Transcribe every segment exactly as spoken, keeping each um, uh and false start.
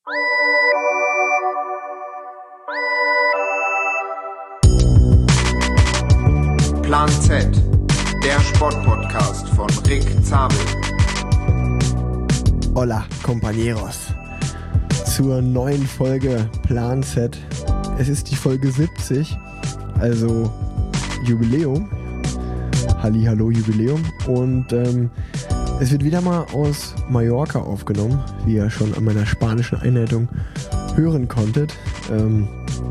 Plan Z, der Sportpodcast von Rick Zabel. Hola, compañeros. Zur neuen Folge Plan Z. Es ist die Folge siebzig, also Jubiläum. Hallihallo Jubiläum. Und ähm, es wird wieder mal aus Mallorca aufgenommen, wie ihr schon an meiner spanischen Einleitung hören konntet. Ähm,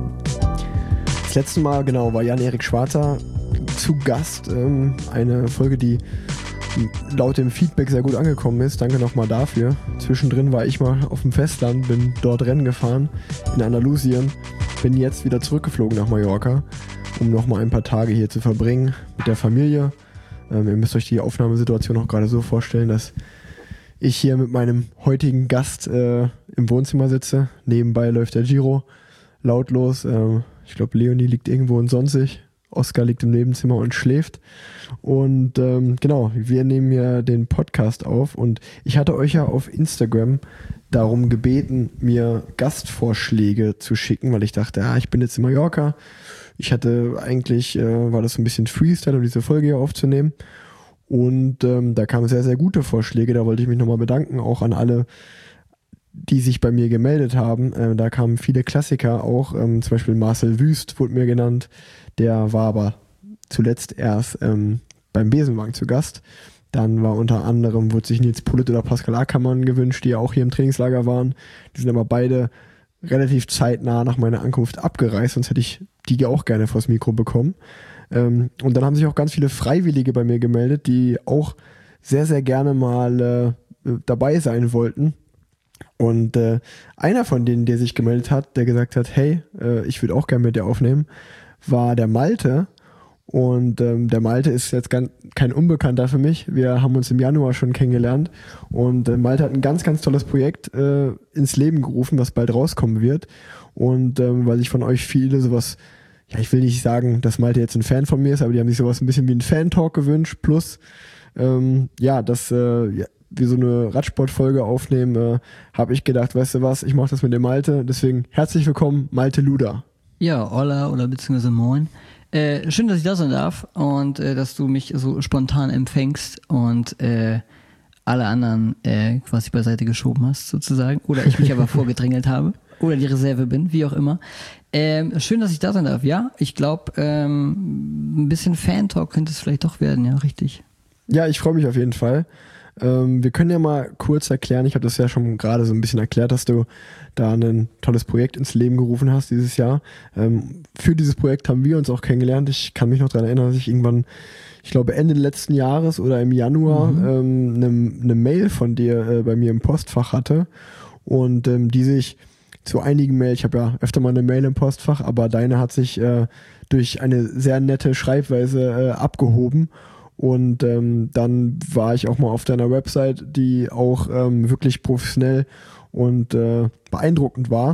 das letzte Mal, genau, war Jan-Erik Schwarzer zu Gast. Ähm, eine Folge, die laut dem Feedback sehr gut angekommen ist. Danke nochmal dafür. Zwischendrin war ich mal auf dem Festland, bin dort Rennen gefahren in Andalusien. Bin jetzt wieder zurückgeflogen nach Mallorca, um nochmal ein paar Tage hier zu verbringen mit der Familie. Ähm, ihr müsst euch die Aufnahmesituation auch gerade so vorstellen, dass ich hier mit meinem heutigen Gast äh, im Wohnzimmer sitze. Nebenbei läuft der Giro lautlos. Ähm, ich glaube, Leonie liegt irgendwo in Sonsig. Oskar liegt im Nebenzimmer und schläft. Und ähm, genau, wir nehmen ja den Podcast auf. Und ich hatte euch ja auf Instagram darum gebeten, mir Gastvorschläge zu schicken, weil ich dachte, ah, ich bin jetzt in Mallorca. Ich hatte eigentlich, äh, war das so ein bisschen Freestyle, um diese Folge hier aufzunehmen. Und ähm, da kamen sehr, sehr gute Vorschläge. Da wollte ich mich nochmal bedanken, auch an alle, die sich bei mir gemeldet haben. Äh, da kamen viele Klassiker auch, ähm, zum Beispiel Marcel Wüst wurde mir genannt. Der war aber zuletzt erst ähm, beim Besenwagen zu Gast. Dann war unter anderem, wurde sich Nils Pullet oder Pascal Ackermann gewünscht, die ja auch hier im Trainingslager waren. Die sind aber beide relativ zeitnah nach meiner Ankunft abgereist, sonst hätte ich die auch gerne vors Mikro bekommen. Ähm, und dann haben sich auch ganz viele Freiwillige bei mir gemeldet, die auch sehr, sehr gerne mal äh, dabei sein wollten. Und äh, einer von denen, der sich gemeldet hat, der gesagt hat, hey, äh, ich würde auch gerne mit dir aufnehmen, war der Malte. Und ähm, der Malte ist jetzt ganz, kein Unbekannter für mich. Wir haben uns im Januar schon kennengelernt. Und äh, Malte hat ein ganz, ganz tolles Projekt äh, ins Leben gerufen, was bald rauskommen wird. Und ähm, weil sich von euch viele sowas, ja, ich will nicht sagen, dass Malte jetzt ein Fan von mir ist, aber die haben sich sowas ein bisschen wie ein Fan-Talk gewünscht. Plus, ähm, ja, dass äh, ja, wir so eine Radsportfolge aufnehmen, äh, habe ich gedacht, weißt du was, ich mache das mit dem Malte. Deswegen herzlich willkommen, Malte Luda. Ja, hola oder beziehungsweise moin. Äh, schön, dass ich da sein darf und äh, dass du mich so spontan empfängst und äh, alle anderen äh, quasi beiseite geschoben hast, sozusagen. Oder ich mich aber vorgedrängelt habe. Oder die Reserve bin, wie auch immer. Ähm, schön, dass ich da sein darf. Ja, ich glaube, ähm, ein bisschen Fan-Talk könnte es vielleicht doch werden, ja, richtig. Ja, ich freue mich auf jeden Fall. Ähm, wir können ja mal kurz erklären, ich habe das ja schon gerade so ein bisschen erklärt, dass du da ein tolles Projekt ins Leben gerufen hast dieses Jahr. Ähm, für dieses Projekt haben wir uns auch kennengelernt. Ich kann mich noch daran erinnern, dass ich irgendwann, ich glaube Ende letzten Jahres oder im Januar mhm. ähm, eine, eine Mail von dir äh, bei mir im Postfach hatte und ähm, die sich zu einigen Mail, ich habe ja öfter mal eine Mail im Postfach, aber deine hat sich äh, durch eine sehr nette Schreibweise äh, abgehoben. Und ähm, dann war ich auch mal auf deiner Website, die auch ähm, wirklich professionell und äh, beeindruckend war.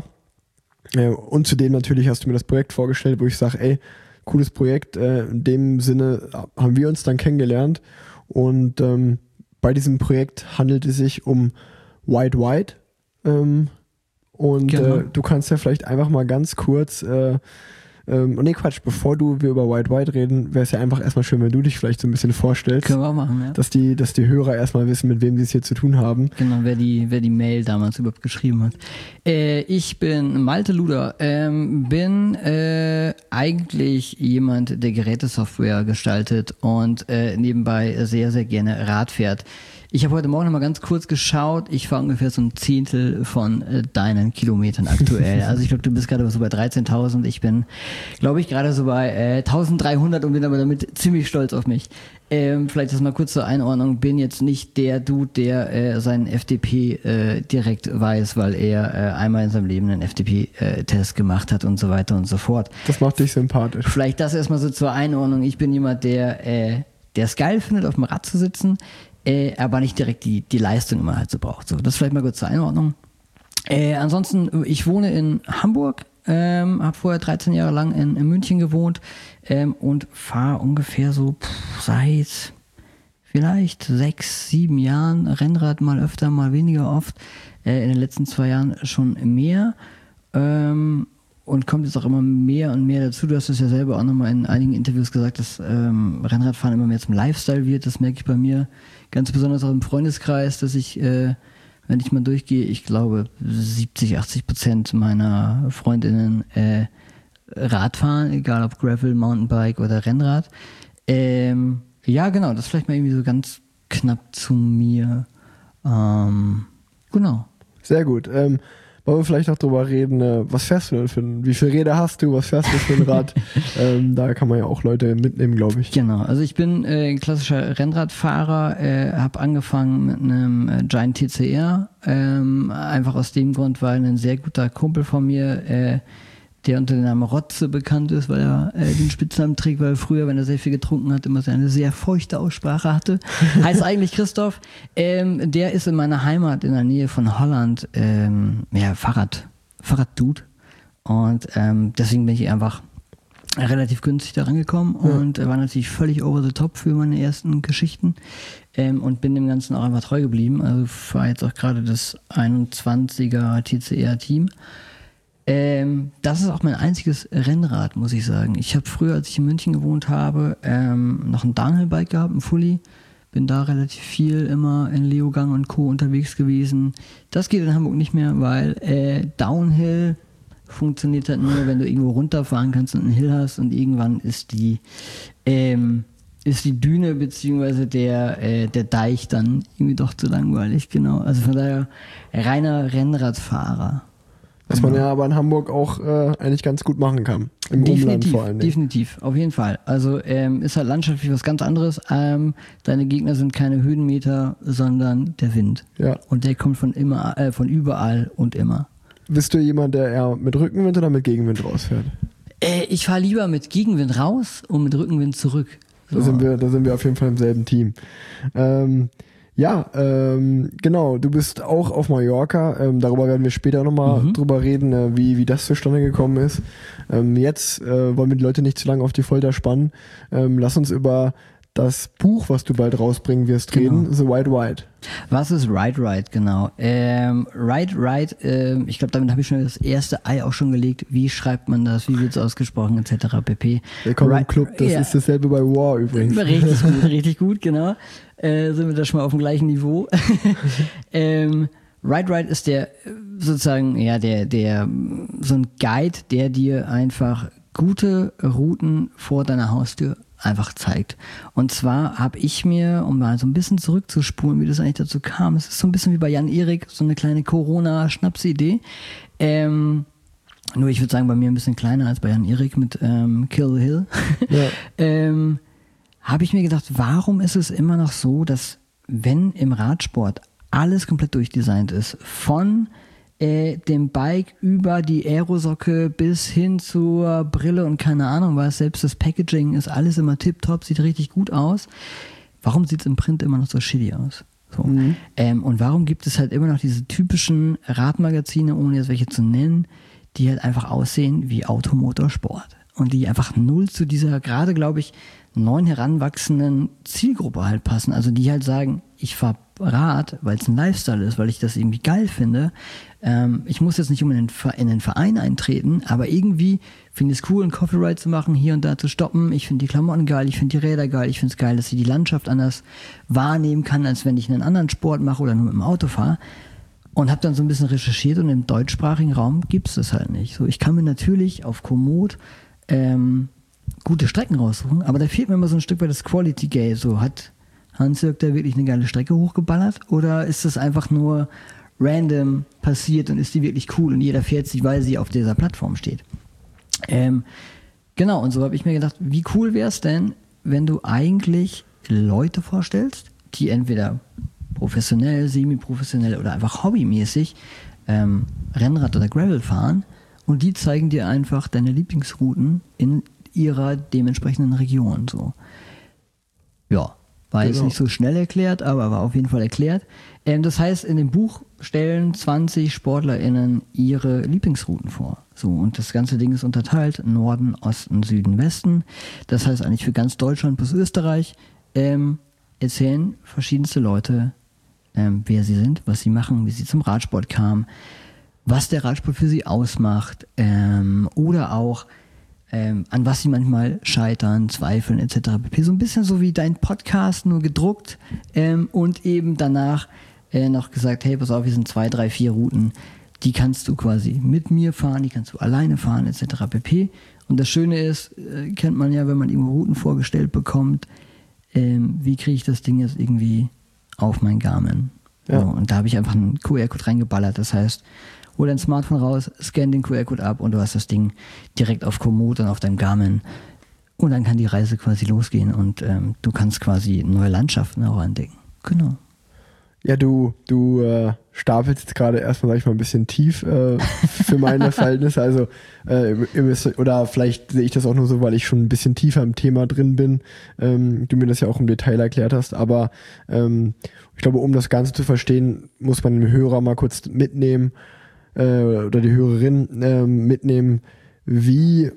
Äh, und zudem natürlich hast du mir das Projekt vorgestellt, wo ich sage, ey, cooles Projekt. Äh, in dem Sinne haben wir uns dann kennengelernt. Und ähm, bei diesem Projekt handelt es sich um White White. Ähm, und genau. äh, du kannst ja vielleicht einfach mal ganz kurz... Äh, Ähm, nee, Quatsch, bevor du wir über White White reden, wäre es ja einfach erstmal schön, wenn du dich vielleicht so ein bisschen vorstellst. Können wir auch machen, ja. Dass die, dass die Hörer erstmal wissen, mit wem sie es hier zu tun haben. Genau, wer die, wer die Mail damals überhaupt geschrieben hat. Äh, ich bin Malte Luda, ähm, bin äh, eigentlich jemand, der Gerätesoftware gestaltet und äh, nebenbei sehr, sehr gerne Rad fährt. Ich habe heute Morgen noch mal ganz kurz geschaut. Ich fahre ungefähr so ein Zehntel von äh, deinen Kilometern aktuell. Also ich glaube, du bist gerade so bei dreizehntausend. Ich bin, glaube ich, gerade so bei äh, eintausenddreihundert und bin aber damit ziemlich stolz auf mich. Ähm, vielleicht das mal kurz zur Einordnung. Bin jetzt nicht der Dude, der äh, seinen F D P äh, direkt weiß, weil er äh, einmal in seinem Leben einen F D P-Test gemacht hat und so weiter und so fort. Das macht dich sympathisch. Vielleicht das erstmal so zur Einordnung. Ich bin jemand, der äh, der es geil findet, auf dem Rad zu sitzen, Äh, aber nicht direkt die, die Leistung immer halt so braucht. So, das vielleicht mal kurz zur Einordnung. Äh, ansonsten, ich wohne in Hamburg, ähm, habe vorher dreizehn Jahre lang in, in München gewohnt ähm, und fahre ungefähr so pff, seit vielleicht sechs, sieben Jahren, Rennrad mal öfter, mal weniger oft, äh, in den letzten zwei Jahren schon mehr ähm, und kommt jetzt auch immer mehr und mehr dazu. Du hast es ja selber auch nochmal in einigen Interviews gesagt, dass ähm, Rennradfahren immer mehr zum Lifestyle wird. Das merke ich bei mir ganz besonders auch im Freundeskreis, dass ich, äh, wenn ich mal durchgehe, ich glaube siebzig, achtzig Prozent meiner Freundinnen äh, Radfahren, egal ob Gravel, Mountainbike oder Rennrad. Ähm, ja, genau, das vielleicht mal irgendwie so ganz knapp zu mir. Ähm, genau. Sehr gut. Ähm, wollen wir vielleicht noch drüber reden, äh, was fährst du denn für ein, wie viele Räder hast du, was fährst du für ein Rad? ähm, da kann man ja auch Leute mitnehmen, glaube ich. Genau, also ich bin äh, ein klassischer Rennradfahrer, äh, habe angefangen mit einem äh, Giant T C R, ähm, einfach aus dem Grund, weil ein sehr guter Kumpel von mir, äh, der unter dem Namen Rotze bekannt ist, weil er äh, den Spitznamen trägt, weil er früher, wenn er sehr viel getrunken hat, immer so eine sehr feuchte Aussprache hatte. Heißt eigentlich Christoph. Ähm, der ist in meiner Heimat in der Nähe von Holland ähm, ja, Fahrrad, Fahrraddude. Und ähm, deswegen bin ich einfach relativ günstig da rangekommen ja. und war natürlich völlig over the top für meine ersten Geschichten ähm, und bin dem Ganzen auch einfach treu geblieben. Also war jetzt auch gerade das einundzwanziger T C R-Team. Ähm, das ist auch mein einziges Rennrad, muss ich sagen. Ich habe früher, als ich in München gewohnt habe, ähm, noch ein Downhill-Bike gehabt, ein Fully. Bin da relativ viel immer in Leogang und Co. unterwegs gewesen. Das geht in Hamburg nicht mehr, weil äh, Downhill funktioniert halt nur, wenn du irgendwo runterfahren kannst und einen Hill hast und irgendwann ist die ähm, ist die Düne beziehungsweise der, äh, der Deich dann irgendwie doch zu langweilig, genau. Also von daher reiner Rennradfahrer. Was man ja aber in Hamburg auch äh, eigentlich ganz gut machen kann. Im definitiv, Umland vor allem. Definitiv, auf jeden Fall. Also ähm, ist halt landschaftlich was ganz anderes. Ähm, deine Gegner sind keine Höhenmeter, sondern der Wind. Ja. Und der kommt von immer, äh, von überall und immer. Bist du jemand, der eher mit Rückenwind oder mit Gegenwind rausfährt? Äh, ich fahre lieber mit Gegenwind raus und mit Rückenwind zurück. So. Da sind wir, da sind wir auf jeden Fall im selben Team. Ähm, Ja, ähm, genau, du bist auch auf Mallorca, ähm, darüber werden wir später nochmal mhm. drüber reden, äh, wie, wie das zustande gekommen ist. Ähm, jetzt äh, wollen wir die Leute nicht zu lange auf die Folter spannen. Ähm, lass uns über das Buch, was du bald rausbringen wirst, genau. reden, The White Ride. Was ist Ride Ride, genau. Ähm, Ride Ride, äh, ich glaube, damit habe ich schon das erste Ei auch schon gelegt. Wie schreibt man das, wie wird es ausgesprochen, et cetera pp. Willkommen Ride, im Club, das ja. ist dasselbe bei War übrigens. Richtig gut, richtig gut, genau. Äh, sind wir da schon mal auf dem gleichen Niveau. ähm, Ride Ride ist der sozusagen, ja, der, der, so ein Guide, der dir einfach gute Routen vor deiner Haustür einfach zeigt. Und zwar habe ich mir, um mal so ein bisschen zurückzuspulen, wie das eigentlich dazu kam, es ist so ein bisschen wie bei Jan-Erik, so eine kleine Corona-Schnapsidee. Ähm, nur ich würde sagen, bei mir ein bisschen kleiner als bei Jan-Erik mit ähm, Kill the Hill. Ja. ähm, habe ich mir gedacht, warum ist es immer noch so, dass wenn im Radsport alles komplett durchdesignt ist, von äh, dem Bike über die Aerosocke bis hin zur Brille und keine Ahnung was, selbst das Packaging ist alles immer tipptopp, sieht richtig gut aus. Warum sieht es im Print immer noch so shitty aus? So. Mhm. Ähm, und warum gibt es halt immer noch diese typischen Radmagazine, ohne jetzt welche zu nennen, die halt einfach aussehen wie Automotorsport und die einfach null zu dieser, gerade glaube ich, neuen heranwachsenden Zielgruppe halt passen. Also die halt sagen, ich fahre Rad, weil es ein Lifestyle ist, weil ich das irgendwie geil finde. Ähm, ich muss jetzt nicht um in den, in den Verein eintreten, aber irgendwie finde ich es cool, einen Coffee Ride zu machen, hier und da zu stoppen. Ich finde die Klamotten geil, ich finde die Räder geil, ich finde es geil, dass ich die Landschaft anders wahrnehmen kann, als wenn ich einen anderen Sport mache oder nur mit dem Auto fahre. Und habe dann so ein bisschen recherchiert und im deutschsprachigen Raum gibt es das halt nicht. So, ich kann mir natürlich auf Komoot ähm, gute Strecken raussuchen, aber da fehlt mir immer so ein Stück weit das Quality Gate. So, hat Hans-Jörg da wirklich eine geile Strecke hochgeballert oder ist das einfach nur random passiert und ist die wirklich cool und jeder fährt sie, weil sie auf dieser Plattform steht? Ähm, genau, und so habe ich mir gedacht, wie cool wäre es denn, wenn du eigentlich Leute vorstellst, die entweder professionell, semi-professionell oder einfach hobbymäßig ähm, Rennrad oder Gravel fahren und die zeigen dir einfach deine Lieblingsrouten in ihrer dementsprechenden Region. So. Ja, war jetzt genau. nicht so schnell erklärt, aber war auf jeden Fall erklärt. Ähm, das heißt, in dem Buch stellen zwanzig SportlerInnen ihre Lieblingsrouten vor. So, und das ganze Ding ist unterteilt: Norden, Osten, Süden, Westen. Das heißt eigentlich für ganz Deutschland bis Österreich. Ähm, erzählen verschiedenste Leute, ähm, wer sie sind, was sie machen, wie sie zum Radsport kamen, was der Radsport für sie ausmacht, ähm, oder auch ähm, an was sie manchmal scheitern, zweifeln et cetera pp. So ein bisschen so wie dein Podcast, nur gedruckt ähm, und eben danach äh, noch gesagt, hey, pass auf, hier sind zwei, drei, vier Routen, die kannst du quasi mit mir fahren, die kannst du alleine fahren et cetera pp. Und das Schöne ist, äh, kennt man ja, wenn man irgendwo Routen vorgestellt bekommt, ähm, wie kriege ich das Ding jetzt irgendwie auf mein Garmin? Ja. So, und da habe ich einfach einen Q R-Code reingeballert. Das heißt, hol dein Smartphone raus, scan den Q R-Code ab und du hast das Ding direkt auf Komoot und auf deinem Garmin. Und dann kann die Reise quasi losgehen und ähm, du kannst quasi neue Landschaften auch entdecken. Genau. Ja, du, du äh, stapelst jetzt gerade erstmal, sag ich mal, ein bisschen tief äh, für meine Verhältnisse. Also, äh, ihr müsst, oder vielleicht sehe ich das auch nur so, weil ich schon ein bisschen tiefer im Thema drin bin. Ähm, du mir das ja auch im Detail erklärt hast. Aber ähm, ich glaube, um das Ganze zu verstehen, muss man den Hörer mal kurz mitnehmen äh, oder die Hörerin äh, mitnehmen, wie,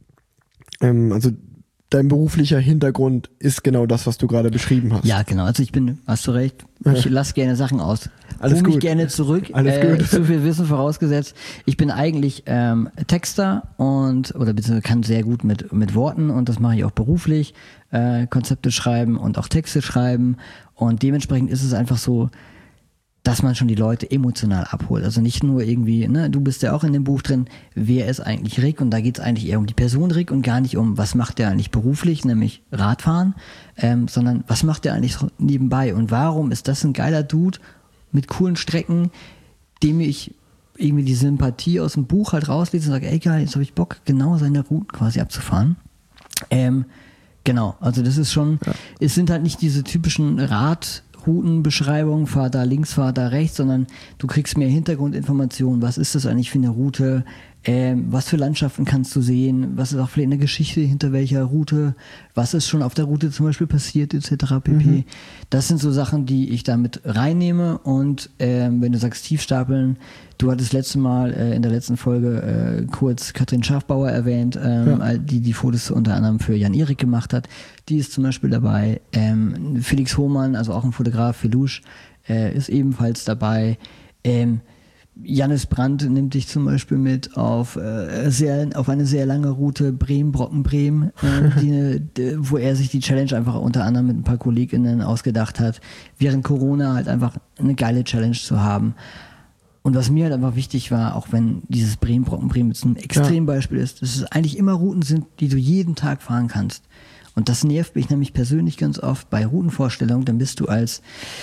ähm, also dein beruflicher Hintergrund ist genau das, was du gerade beschrieben hast. Ja, genau. Also ich bin, hast du recht, ich ja. lasse gerne Sachen aus. Alles Hol gut. mich gerne zurück. Alles äh, gut. Zu viel Wissen vorausgesetzt. Ich bin eigentlich ähm, Texter und, oder beziehungsweise kann sehr gut mit, mit Worten und das mache ich auch beruflich. Äh, Konzepte schreiben und auch Texte schreiben. Und dementsprechend ist es einfach so, dass man schon die Leute emotional abholt. Also nicht nur irgendwie, ne, du bist ja auch in dem Buch drin, wer ist eigentlich Rick? Und da geht es eigentlich eher um die Person Rick und gar nicht um, was macht der eigentlich beruflich, nämlich Radfahren, ähm, sondern was macht der eigentlich nebenbei? Und warum ist das ein geiler Dude mit coolen Strecken, dem ich irgendwie die Sympathie aus dem Buch halt rauslese und sage, ey geil, jetzt habe ich Bock, genau seine Routen quasi abzufahren. Ähm, genau, also das ist schon, ja. Es sind halt nicht diese typischen Rad- Routenbeschreibung, fahr da links, fahr da rechts, sondern du kriegst mehr Hintergrundinformationen. Was ist das eigentlich für eine Route? Ähm, was für Landschaften kannst du sehen? Was ist auch vielleicht eine Geschichte hinter welcher Route? Was ist schon auf der Route zum Beispiel passiert, et cetera pp. Mhm. Das sind so Sachen, die ich damit reinnehme. Und ähm, wenn du sagst Tiefstapeln, du hattest letzte Mal äh, in der letzten Folge äh, kurz Katrin Schafbauer erwähnt, ähm, ja. die die Fotos unter anderem für Jan-Erik gemacht hat. Die ist zum Beispiel dabei. Ähm, Felix Hohmann, also auch ein Fotograf, Felusch, äh, ist ebenfalls dabei. Ähm, Jannis Brandt nimmt dich zum Beispiel mit auf, äh, sehr, auf eine sehr lange Route Bremen-Brocken-Bremen, äh, die, die, wo er sich die Challenge einfach unter anderem mit ein paar KollegInnen ausgedacht hat, während Corona halt einfach eine geile Challenge zu haben. Und was mir halt einfach wichtig war, auch wenn dieses Bremen-Brocken-Bremen jetzt ein Extrembeispiel ist, dass es eigentlich immer Routen sind, die du jeden Tag fahren kannst. Und das nervt mich nämlich persönlich ganz oft bei Routenvorstellungen, dann bist du als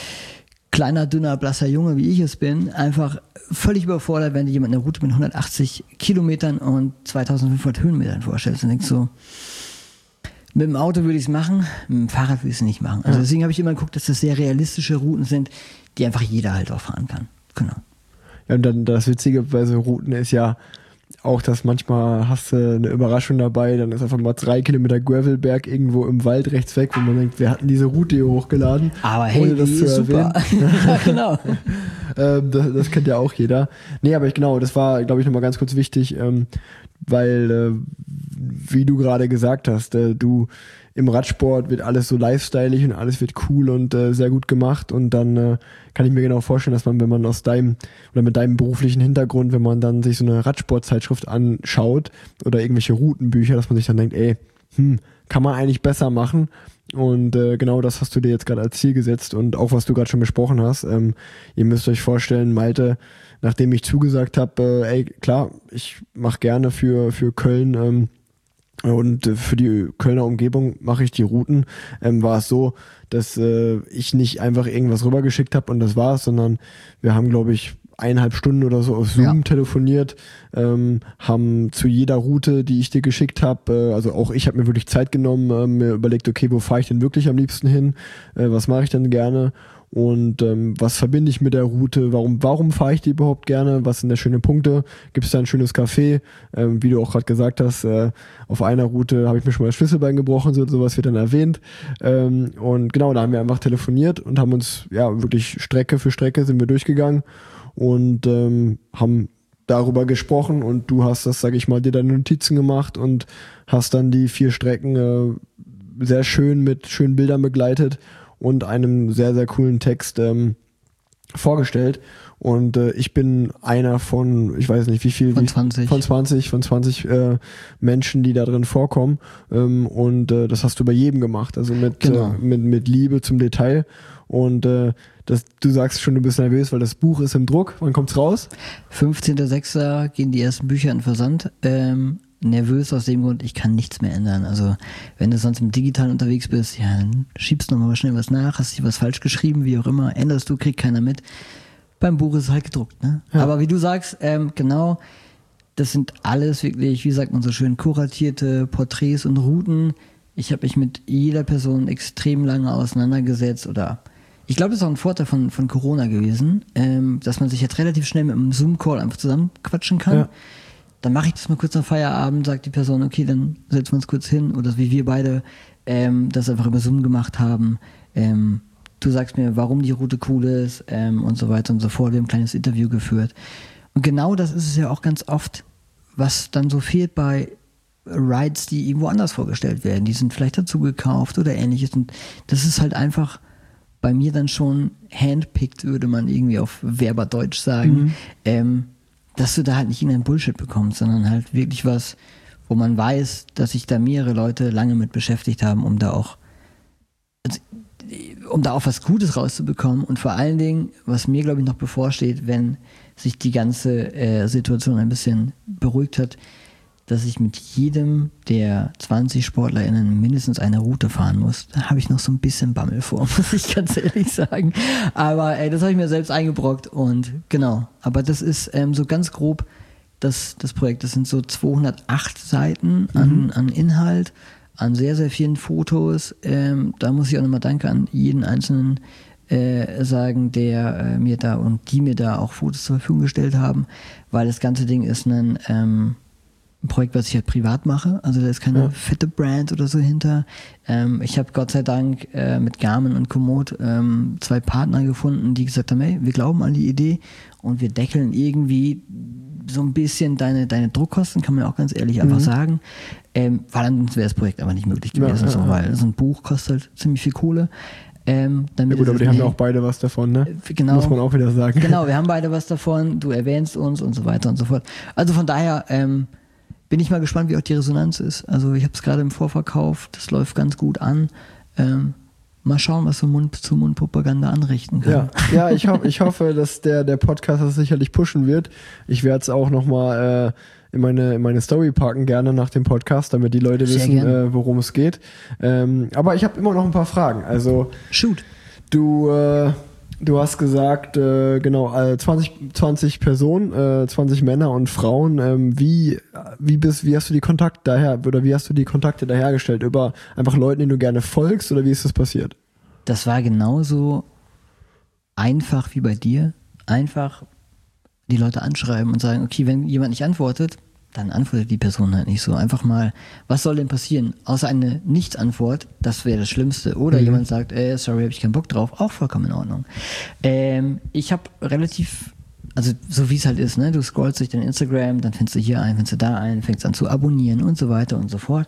kleiner, dünner, blasser Junge, wie ich es bin, einfach völlig überfordert, wenn dir jemand eine Route mit hundertachtzig Kilometern und zweitausendfünfhundert Höhenmetern vorstellt. Und denkst so, mit dem Auto würde ich es machen, mit dem Fahrrad würde ich es nicht machen. Also deswegen habe ich immer geguckt, dass das sehr realistische Routen sind, die einfach jeder halt auch fahren kann. Genau. Ja, und dann das Witzige bei so Routen ist ja auch, dass manchmal hast du eine Überraschung dabei, dann ist einfach mal drei Kilometer Gravelberg irgendwo im Wald rechts weg, wo man denkt, wir hatten diese Route hier hochgeladen. Aber hey, ohne das die zu ist erwähnen. super. Ja, genau. ähm, das, das kennt ja auch jeder. Nee, aber ich, genau, das war, glaube ich, nochmal ganz kurz wichtig, ähm, weil, äh, wie du gerade gesagt hast, äh, du im Radsport wird alles so lifestyleig und alles wird cool und äh, sehr gut gemacht und dann äh, kann ich mir genau vorstellen, dass man, wenn man aus deinem oder mit deinem beruflichen Hintergrund, wenn man dann sich so eine Radsportzeitschrift anschaut oder irgendwelche Routenbücher, dass man sich dann denkt, ey, hm, kann man eigentlich besser machen und äh, genau das hast du dir jetzt gerade als Ziel gesetzt und auch was du gerade schon besprochen hast, ähm, ihr müsst euch vorstellen, Malte, nachdem ich zugesagt habe, äh, ey, klar, ich mache gerne für, für Köln ähm, und für die Kölner Umgebung mache ich die Routen, ähm, war es so, dass äh, ich nicht einfach irgendwas rübergeschickt habe und das war's, sondern wir haben, glaube ich, eineinhalb Stunden oder so auf Zoom ja. telefoniert, ähm, haben zu jeder Route, die ich dir geschickt habe, äh, also auch ich habe mir wirklich Zeit genommen, äh, mir überlegt, okay, wo fahre ich denn wirklich am liebsten hin, äh, was mache ich denn gerne und ähm, was verbinde ich mit der Route, warum warum fahre ich die überhaupt gerne, was sind da schöne Punkte, gibt es da ein schönes Café, ähm, wie du auch gerade gesagt hast, äh, auf einer Route habe ich mir schon mal das Schlüsselbein gebrochen, so sowas wird dann erwähnt ähm, und genau, da haben wir einfach telefoniert und haben uns, ja, wirklich Strecke für Strecke sind wir durchgegangen und ähm, haben darüber gesprochen und du hast das, sag ich mal, dir deine Notizen gemacht und hast dann die vier Strecken äh, sehr schön mit schönen Bildern begleitet und einem sehr, sehr coolen Text ähm, vorgestellt. Und äh, ich bin einer von, ich weiß nicht wie viel, Von wie, zwanzig. von zwanzig, von zwanzig äh, Menschen, die da drin vorkommen. Ähm, und äh, das hast du bei jedem gemacht, also mit, Genau. äh, mit, mit Liebe zum Detail. Und äh, das, du sagst schon, du bist nervös, weil das Buch ist im Druck. Wann kommt's raus? fünfzehnter sechster gehen die ersten Bücher in Versand. Ähm, nervös aus dem Grund, ich kann nichts mehr ändern. Also wenn du sonst im Digitalen unterwegs bist, ja, dann schiebst du nochmal schnell was nach, hast dir was falsch geschrieben, wie auch immer, änderst du, kriegt keiner mit. Beim Buch ist es halt gedruckt, ne? Ja. Aber wie du sagst, ähm, genau, das sind alles wirklich, wie sagt man so schön, kuratierte Porträts und Routen. Ich habe mich mit jeder Person extrem lange auseinandergesetzt oder ich glaube, das ist auch ein Vorteil von, von Corona gewesen, ähm, dass man sich jetzt relativ schnell mit einem Zoom-Call einfach zusammenquatschen kann. Ja. Dann mache ich das mal kurz am Feierabend, sagt die Person, okay, dann setzen wir uns kurz hin. Oder wie wir beide ähm, das einfach über Zoom gemacht haben. Ähm, du sagst mir, warum die Route cool ist ähm, und so weiter und so fort. Wir haben ein kleines Interview geführt. Und genau das ist es ja auch ganz oft, was dann so fehlt bei Rides, die irgendwo anders vorgestellt werden. Die sind vielleicht dazu gekauft oder ähnliches. Und das ist halt einfach bei mir dann schon handpicked, würde man irgendwie auf Werberdeutsch sagen, Mhm. ähm, dass du da halt nicht irgendeinen Bullshit bekommst, sondern halt wirklich was, wo man weiß, dass sich da mehrere Leute lange mit beschäftigt haben, um da auch also, um da auch was Gutes rauszubekommen und vor allen Dingen, was mir glaube ich noch bevorsteht, wenn sich die ganze äh, Situation ein bisschen beruhigt hat, dass ich mit jedem der zwanzig SportlerInnen mindestens eine Route fahren muss. Da habe ich noch so ein bisschen Bammel vor, muss ich ganz ehrlich sagen. Aber ey, das habe ich mir selbst eingebrockt und genau. Aber das ist ähm, so ganz grob das, das Projekt. Das sind so zweihundertacht Seiten an, Mhm. an Inhalt, an sehr, sehr vielen Fotos. Ähm, da muss ich auch nochmal Danke an jeden Einzelnen äh, sagen, der äh, mir da und die mir da auch Fotos zur Verfügung gestellt haben, weil das ganze Ding ist ein ähm, ein Projekt, was ich halt privat mache. Also da ist keine Ja. fette Brand oder so hinter. Ähm, ich habe Gott sei Dank äh, mit Garmin und Komoot ähm, zwei Partner gefunden, die gesagt haben, hey, wir glauben an die Idee und wir deckeln irgendwie so ein bisschen deine, deine Druckkosten, kann man ja auch ganz ehrlich einfach Mhm. sagen. Ähm, weil ansonsten wäre das Projekt aber nicht möglich gewesen. Ja, so, ja, ja. weil so ein Buch kostet halt ziemlich viel Kohle. Ähm, damit Ja gut, es aber die ist- haben nee. ja auch beide was davon, ne? Genau. Muss man auch wieder sagen. Genau, wir haben beide was davon, du erwähnst uns und so weiter und so fort. Also von daher ähm, bin ich mal gespannt, wie auch die Resonanz ist. Also ich habe es gerade im Vorverkauf, das läuft ganz gut an. Ähm, mal schauen, was so Mund-zu-Mund-Propaganda anrichten kann. Ja, ja ich, ho ich hoffe, dass der, der Podcast das sicherlich pushen wird. Ich werde es auch nochmal äh, in, meine, in meine Story packen, gerne nach dem Podcast, damit die Leute Sehr wissen, gern. äh, worum es geht. Ähm, aber ich habe immer noch ein paar Fragen. Also Shoot. du, äh, du hast gesagt, äh, genau, äh, zwanzig, zwanzig Personen, äh, zwanzig Männer und Frauen. Ähm, wie, wie, bist, wie hast du die Kontakte daher, oder wie hast du die Kontakte dahergestellt? Über einfach Leuten, denen du gerne folgst, oder wie ist das passiert? Das war genauso einfach wie bei dir. Einfach die Leute anschreiben und sagen, okay, wenn jemand nicht antwortet, dann antwortet die Person halt nicht so. Einfach mal, was soll denn passieren? Außer eine Nichts-Antwort, das wäre das Schlimmste. Oder Mhm. jemand sagt, äh, sorry, habe ich keinen Bock drauf, auch vollkommen in Ordnung. Ähm, ich habe relativ, also so wie es halt ist, ne? Du scrollst durch dein Instagram, dann findest du hier ein, findest du da ein, fängst an zu abonnieren und so weiter und so fort.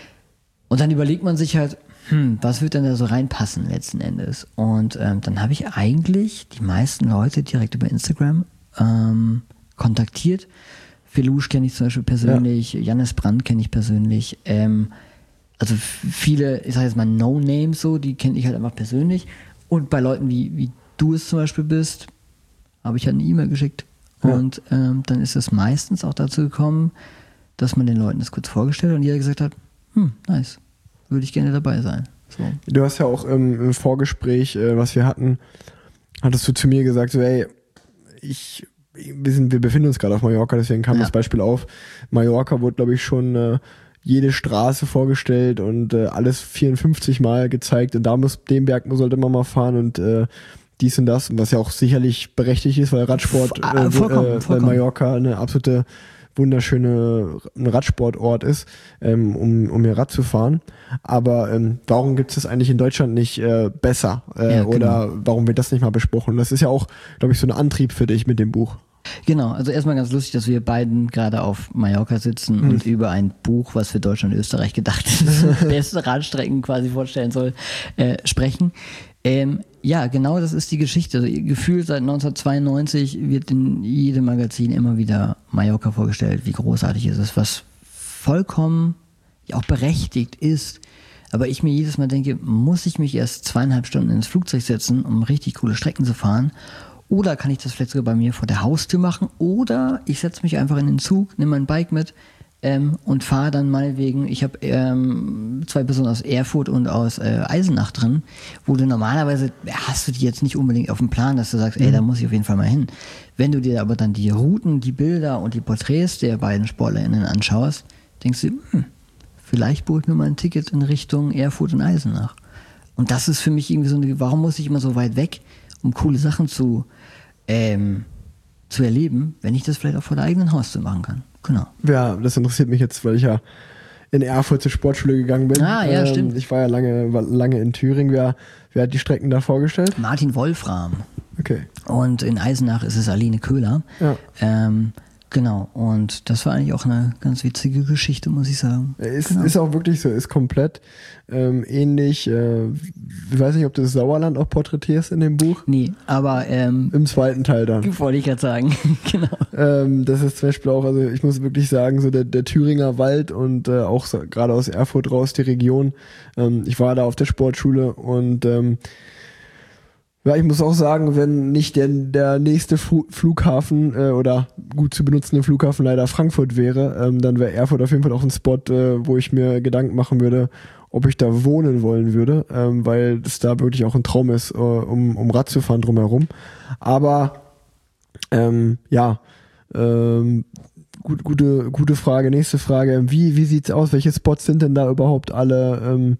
Und dann überlegt man sich halt, hm, was wird denn da so reinpassen letzten Endes? Und ähm, dann habe ich eigentlich die meisten Leute direkt über Instagram ähm, kontaktiert. Felusch kenne ich zum Beispiel persönlich, ja. Jannis Brandt kenne ich persönlich. Ähm, also f- viele, ich sage jetzt mal No-Names so, die kenne ich halt einfach persönlich. Und bei Leuten wie, wie du es zum Beispiel bist, habe ich halt eine E-Mail geschickt. Ja. Und ähm, dann ist es meistens auch dazu gekommen, dass man den Leuten das kurz vorgestellt hat und jeder gesagt hat, hm, nice, würde ich gerne dabei sein. So. Du hast ja auch im, im Vorgespräch, äh, was wir hatten, hattest du zu mir gesagt, so, ey, ich, wir, sind, wir befinden uns gerade auf Mallorca, deswegen kam Ja. das Beispiel auf. Mallorca wurde, glaube ich, schon äh, jede Straße vorgestellt und äh, alles vierundfünfzig Mal gezeigt und da muss, den Berg sollte man mal fahren und äh, dies und das, was ja auch sicherlich berechtigt ist, weil Radsport, Vo- ah, äh, vollkommen, äh, weil vollkommen. Mallorca eine absolute wunderschöne ein Radsportort ist, ähm, um, um hier Rad zu fahren. Aber ähm, warum gibt es das eigentlich in Deutschland nicht äh, besser? Äh, Ja, genau. oder warum wird das nicht mal besprochen? Das ist ja auch, glaube ich, so ein Antrieb für dich mit dem Buch. Genau, also erstmal ganz lustig, dass wir beiden gerade auf Mallorca sitzen mhm. und über ein Buch, was für Deutschland und Österreich gedacht ist, beste Radstrecken quasi vorstellen soll, äh, sprechen. Ähm, ja, genau, das ist die Geschichte. Also, gefühlt seit neunzehnhundertzweiundneunzig wird in jedem Magazin immer wieder Mallorca vorgestellt, wie großartig ist es, was vollkommen ja auch berechtigt ist. Aber ich mir jedes Mal denke, muss ich mich erst zweieinhalb Stunden ins Flugzeug setzen, um richtig coole Strecken zu fahren? Oder kann ich das vielleicht sogar bei mir vor der Haustür machen? Oder ich setze mich einfach in den Zug, nehme mein Bike mit ähm, und fahre dann meinetwegen, ich habe ähm, zwei Personen aus Erfurt und aus äh, Eisenach drin, wo du normalerweise, hast du die jetzt nicht unbedingt auf dem Plan, dass du sagst, ey, mhm. da muss ich auf jeden Fall mal hin. Wenn du dir aber dann die Routen, die Bilder und die Porträts der beiden SportlerInnen anschaust, denkst du, hm, vielleicht buche ich mir mal ein Ticket in Richtung Erfurt und Eisenach. Und das ist für mich irgendwie so eine, warum muss ich immer so weit weg, um coole Sachen zu ähm, zu erleben, wenn ich das vielleicht auch vor der eigenen Haustür machen kann. Genau. Ja, das interessiert mich jetzt, weil ich ja in Erfurt zur Sportschule gegangen bin. Ah, ja, ähm, stimmt. Ich war ja lange, war lange in Thüringen. Wer, wer hat die Strecken da vorgestellt? Martin Wolfram. Okay. Und in Eisenach ist es Aline Köhler. Ja. Ähm, genau. Und das war eigentlich auch eine ganz witzige Geschichte, muss ich sagen. Ist, genau. ist auch wirklich so, ist komplett ähm, ähnlich. Äh, ich weiß nicht, ob du das Sauerland auch porträtierst in dem Buch. Nee, aber ähm, im zweiten Teil dann. Wollte ich gerade sagen. Genau. Ähm, das ist zum Beispiel auch, also ich muss wirklich sagen, so der, der Thüringer Wald und äh, auch so, gerade aus Erfurt raus, die Region. Ähm, ich war da auf der Sportschule und ähm, ja, ich muss auch sagen, wenn nicht der, der nächste Fu- Flughafen äh, oder gut zu benutzende Flughafen leider Frankfurt wäre, ähm, dann wäre Erfurt auf jeden Fall auch ein Spot, äh, wo ich mir Gedanken machen würde, ob ich da wohnen wollen würde, ähm, weil das da wirklich auch ein Traum ist, äh, um, um Rad zu fahren drumherum. Aber ähm, ja, ähm, gut, gute, gute Frage. Nächste Frage, wie, wie sieht's aus? Welche Spots sind denn da überhaupt alle ähm,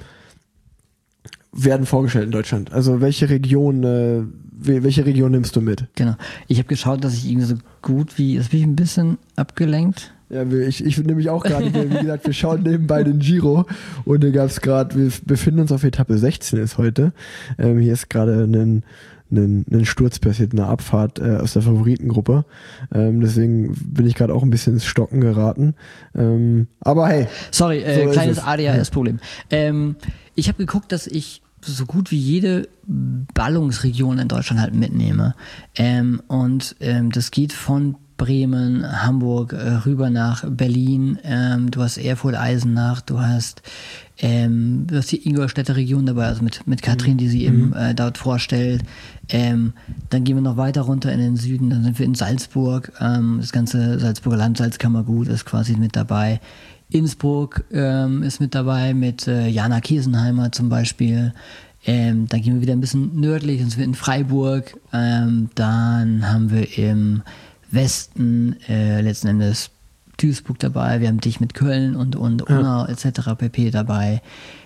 werden vorgestellt in Deutschland? Also welche Region, äh, welche Region nimmst du mit? Genau. Ich habe geschaut, dass ich irgendwie so gut wie, jetzt bin ich ein bisschen abgelenkt. Ja, ich, ich nehme mich auch gerade, wie gesagt, wir schauen nebenbei den Giro und da gab es gerade, wir befinden uns auf Etappe sechzehn ist heute. Ähm, hier ist gerade ein, ein, ein Sturz passiert, eine Abfahrt äh, aus der Favoritengruppe. Ähm, deswegen bin ich gerade auch ein bisschen ins Stocken geraten. Ähm, aber hey. Sorry, äh, so kleines A D H S-Problem. Ähm, ich habe geguckt, dass ich so gut wie jede Ballungsregion in Deutschland halt mitnehme. Ähm, und ähm, das geht von Bremen, Hamburg, äh, rüber nach Berlin, ähm, du hast Erfurt, Eisenach, du hast, ähm, du hast die Ingolstädter Region dabei, also mit, mit Katrin, die sie eben äh, dort vorstellt. Ähm, dann gehen wir noch weiter runter in den Süden, dann sind wir in Salzburg, ähm, das ganze Salzburger Land, Salzkammergut ist quasi mit dabei. Innsbruck ähm, ist mit dabei, mit äh, Jana Kesenheimer zum Beispiel. Ähm, dann gehen wir wieder ein bisschen nördlich, dann sind wir in Freiburg. Ähm, dann haben wir im Westen äh, letzten Endes Duisburg dabei, wir haben dich mit Köln und, und Unna ja. et cetera pp. Dabei.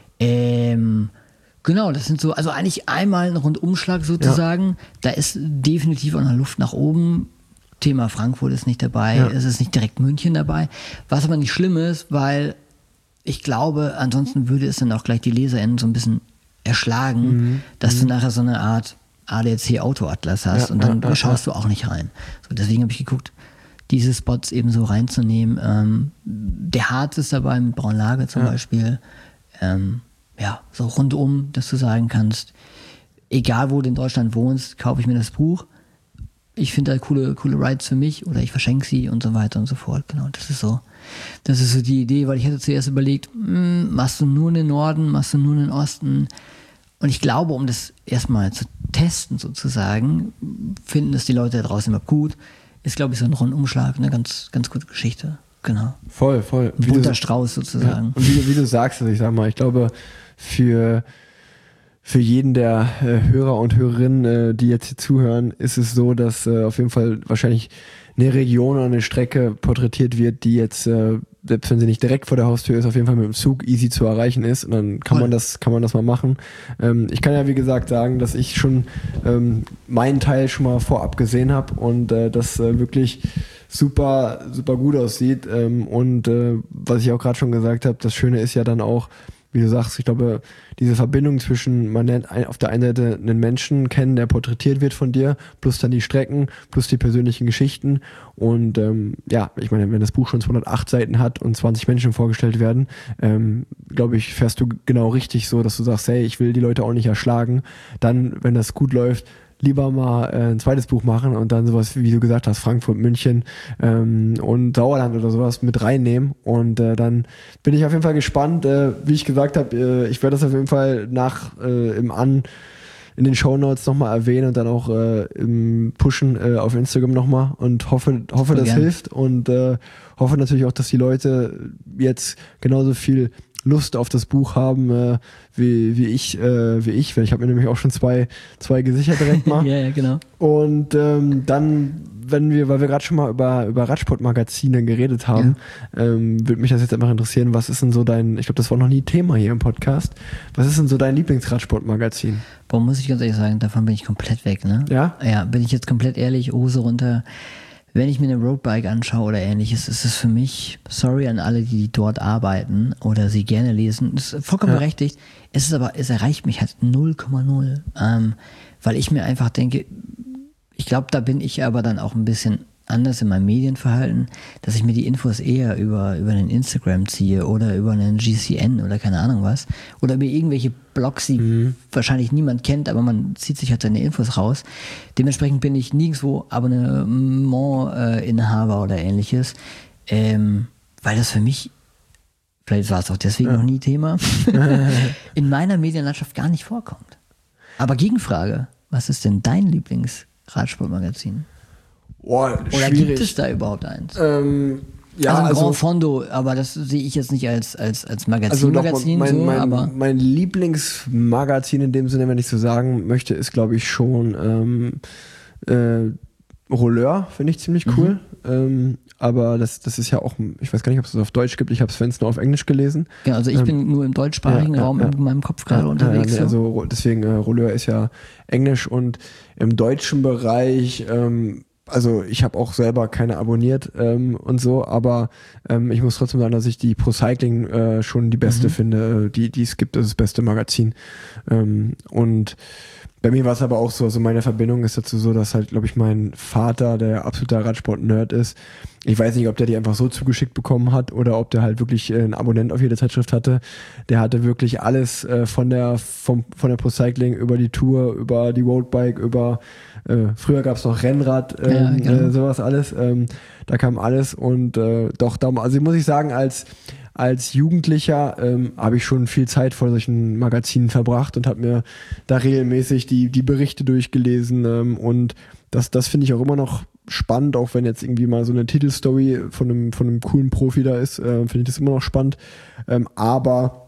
Ähm, genau, das sind so, also eigentlich einmal ein Rundumschlag sozusagen. Ja. Da ist definitiv auch noch Luft nach oben. Thema Frankfurt ist nicht dabei, ja. Es ist nicht direkt München dabei. Was aber nicht schlimm ist, weil ich glaube, ansonsten würde es dann auch gleich die LeserInnen so ein bisschen erschlagen, mhm. dass mhm. du nachher so eine Art A D A C-Autoatlas hast ja, und dann ja, ja, schaust ja. du auch nicht rein. So, deswegen habe ich geguckt, diese Spots eben so reinzunehmen. Ähm, der Harz ist dabei mit Braunlage zum ja. Beispiel. Ähm, ja, so rundum, dass du sagen kannst, egal wo du in Deutschland wohnst, kaufe ich mir das Buch. Ich finde da coole, coole Rides für mich oder ich verschenke sie und so weiter und so fort. Genau, das ist so. Das ist so die Idee, weil ich hatte zuerst überlegt, mh, machst du nur in den Norden, machst du nur in den Osten? Und ich glaube, um das erstmal zu testen sozusagen, finden das die Leute da draußen immer gut, ist, glaube ich, so ein Rundumschlag eine ganz, ganz gute Geschichte. Genau. Voll, voll. Ein bunter Strauß sozusagen. Ja. Und wie, wie du sagst, also ich sag mal, ich glaube, für, für jeden der äh, Hörer und Hörerinnen, äh, die jetzt hier zuhören, ist es so, dass äh, auf jeden Fall wahrscheinlich eine Region oder eine Strecke porträtiert wird, die jetzt, äh, selbst wenn sie nicht direkt vor der Haustür ist, auf jeden Fall mit dem Zug easy zu erreichen ist. Und dann kann Voll. man das, kann man das mal machen. Ähm, ich kann ja wie gesagt sagen, dass ich schon ähm, meinen Teil schon mal vorab gesehen habe und äh, das äh, wirklich super, super gut aussieht. Ähm, und äh, was ich auch gerade schon gesagt habe, das Schöne ist ja dann auch, wie du sagst, ich glaube, diese Verbindung zwischen, man lernt ein, auf der einen Seite einen Menschen kennen, der porträtiert wird von dir, plus dann die Strecken, plus die persönlichen Geschichten. Und ähm, ja, ich meine, wenn das Buch schon zweihundertacht Seiten hat und zwanzig Menschen vorgestellt werden, ähm, glaube ich, fährst du genau richtig so, dass du sagst, hey, ich will die Leute auch nicht erschlagen. Dann, wenn das gut läuft, lieber mal äh, ein zweites Buch machen und dann sowas, wie du gesagt hast, Frankfurt, München ähm, und Sauerland oder sowas mit reinnehmen. Und äh, dann bin ich auf jeden Fall gespannt. Äh, wie ich gesagt habe, äh, ich werde das auf jeden Fall nach äh, im An in den Shownotes nochmal erwähnen und dann auch äh, im Pushen äh, auf Instagram nochmal und hoffe, hoffe, das gern. hilft und äh, hoffe natürlich auch, dass die Leute jetzt genauso viel Lust auf das Buch haben, äh, wie, wie ich, äh, wie ich, weil ich habe mir nämlich auch schon zwei, zwei gesichert direkt mal. Ja, ja, genau. Und ähm, dann, wenn wir, weil wir gerade schon mal über, über Radsport-Magazine geredet haben, ja. ähm, würde mich das jetzt einfach interessieren, was ist denn so dein, ich glaube, das war noch nie Thema hier im Podcast, was ist denn so dein Lieblingsradsport-Magazin? Boah, muss ich ganz ehrlich sagen, davon bin ich komplett weg, ne? Ja? Ja, bin ich jetzt komplett ehrlich, Hose runter. Wenn ich mir eine Roadbike anschaue oder ähnliches, ist es für mich, sorry an alle, die dort arbeiten oder sie gerne lesen, ist vollkommen ja. berechtigt. Es ist aber, es erreicht mich halt null Komma null, ähm, weil ich mir einfach denke, ich glaube, da bin ich aber dann auch ein bisschen anders in meinem Medienverhalten, dass ich mir die Infos eher über, über einen Instagram ziehe oder über einen G C N oder keine Ahnung was. Oder über irgendwelche Blogs, die mhm. wahrscheinlich niemand kennt, aber man zieht sich halt seine Infos raus. Dementsprechend bin ich nirgendwo Abonnement-Inhaber oder ähnliches. Ähm, weil das für mich, vielleicht war es auch deswegen ja. noch nie Thema, in meiner Medienlandschaft gar nicht vorkommt. Aber Gegenfrage, was ist denn dein Lieblingsradsportmagazin? Boah, Oder schwierig. gibt es da überhaupt eins? Ähm, ja, also ein also, Grand Fondo, aber das sehe ich jetzt nicht als, als, als Magazin, also Magazin mein, so, mein, aber mein Lieblingsmagazin in dem Sinne, wenn ich so sagen möchte, ist glaube ich schon ähm, äh, Rolleur, finde ich ziemlich cool. Mhm. Ähm, aber das, das ist ja auch, ich weiß gar nicht, ob es das auf Deutsch gibt, ich habe es wenn es nur auf Englisch gelesen. Ja, also ich ähm, bin nur im deutschsprachigen ja, Raum ja, in meinem Kopf gerade ja, unterwegs. Ja, nee, also deswegen, äh, Rolleur ist ja Englisch und im deutschen Bereich, ähm, also ich habe auch selber keine abonniert ähm, und so, aber ähm, ich muss trotzdem sagen, dass ich die Pro Cycling äh, schon die beste mhm. finde, die die es gibt, das ist das beste Magazin. Ähm, und bei mir war es aber auch so, also meine Verbindung ist dazu so, dass halt, glaube ich, mein Vater, der absoluter Radsport-Nerd ist, ich weiß nicht, ob der die einfach so zugeschickt bekommen hat oder ob der halt wirklich äh, einen Abonnent auf jede Zeitschrift hatte. Der hatte wirklich alles äh, von der vom, von der Pro Cycling über die Tour, über die Roadbike, über äh, früher gab es noch Rennrad, ähm, ja, genau. äh, sowas alles. Ähm, da kam alles und äh, doch, da, also muss ich sagen, als Als Jugendlicher ähm, habe ich schon viel Zeit vor solchen Magazinen verbracht und habe mir da regelmäßig die, die Berichte durchgelesen ähm, und das, das finde ich auch immer noch spannend, auch wenn jetzt irgendwie mal so eine Titelstory von einem, von einem coolen Profi da ist, äh, finde ich das immer noch spannend. Ähm, aber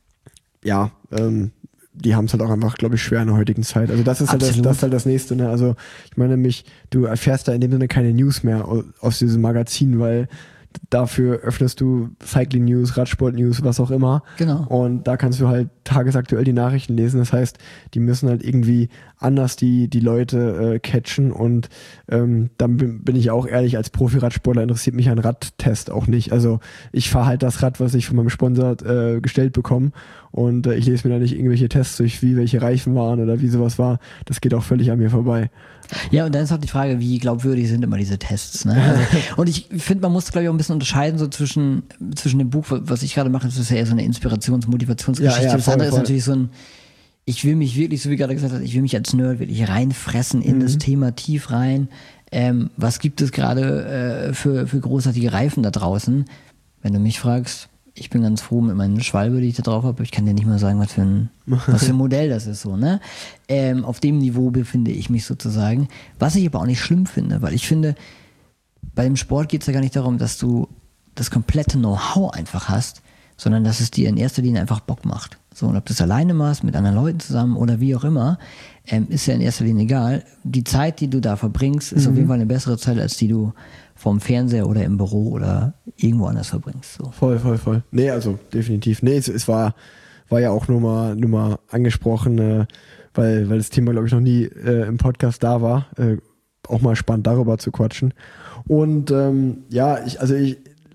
ja, ähm, die haben es halt auch einfach, glaube ich, schwer in der heutigen Zeit. Also das ist halt das, das ist halt das Nächste. Ne? Also ich meine nämlich, du erfährst da in dem Sinne keine News mehr aus diesem Magazin, weil dafür öffnest du Cycling News, Radsport News, was auch immer. Genau. Und da kannst du halt tagesaktuell die Nachrichten lesen. Das heißt, die müssen halt irgendwie anders die, die Leute äh, catchen. Und ähm, dann bin, bin ich auch ehrlich, als Profi-Radsportler interessiert mich ein Radtest auch nicht. Also ich fahre halt das Rad, was ich von meinem Sponsor äh, gestellt bekomme. Und äh, ich lese mir da nicht irgendwelche Tests durch, wie welche Reifen waren oder wie sowas war. Das geht auch völlig an mir vorbei. Ja, und dann ist auch die Frage, wie glaubwürdig sind immer diese Tests. Ne? Also, und ich finde, man muss, glaube ich, auch ein bisschen unterscheiden so zwischen, zwischen dem Buch, was ich gerade mache, das ist ja eher so eine Inspirations-, Motivationsgeschichte. Ja, ja, das voll, andere voll. ist natürlich so ein, ich will mich wirklich, so wie gerade gesagt hast, ich will mich als Nerd wirklich reinfressen in mhm. das Thema tief rein. Ähm, was gibt es gerade äh, für, für großartige Reifen da draußen? Wenn du mich fragst, ich bin ganz froh mit meinen Schwalbe, die ich da drauf habe. Ich kann dir nicht mal sagen, was für ein, was für ein Modell das ist. So, ne? Ähm, auf dem Niveau befinde ich mich sozusagen. Was ich aber auch nicht schlimm finde, weil ich finde, bei dem Sport geht es ja gar nicht darum, dass du das komplette Know-how einfach hast, sondern dass es dir in erster Linie einfach Bock macht. So, und ob du es alleine machst, mit anderen Leuten zusammen oder wie auch immer, ähm, ist ja in erster Linie egal. Die Zeit, die du da verbringst, ist mhm. auf jeden Fall eine bessere Zeit, als die du vom Fernseher oder im Büro oder irgendwo anders verbringst. So. Voll, voll, voll. Nee, also definitiv. Nee, es, es war, war ja auch nur mal, nur mal angesprochen, äh, weil, weil das Thema, glaube ich, noch nie äh, im Podcast da war. Äh, auch mal spannend, darüber zu quatschen. Und ähm, ja, ich, also ich, auch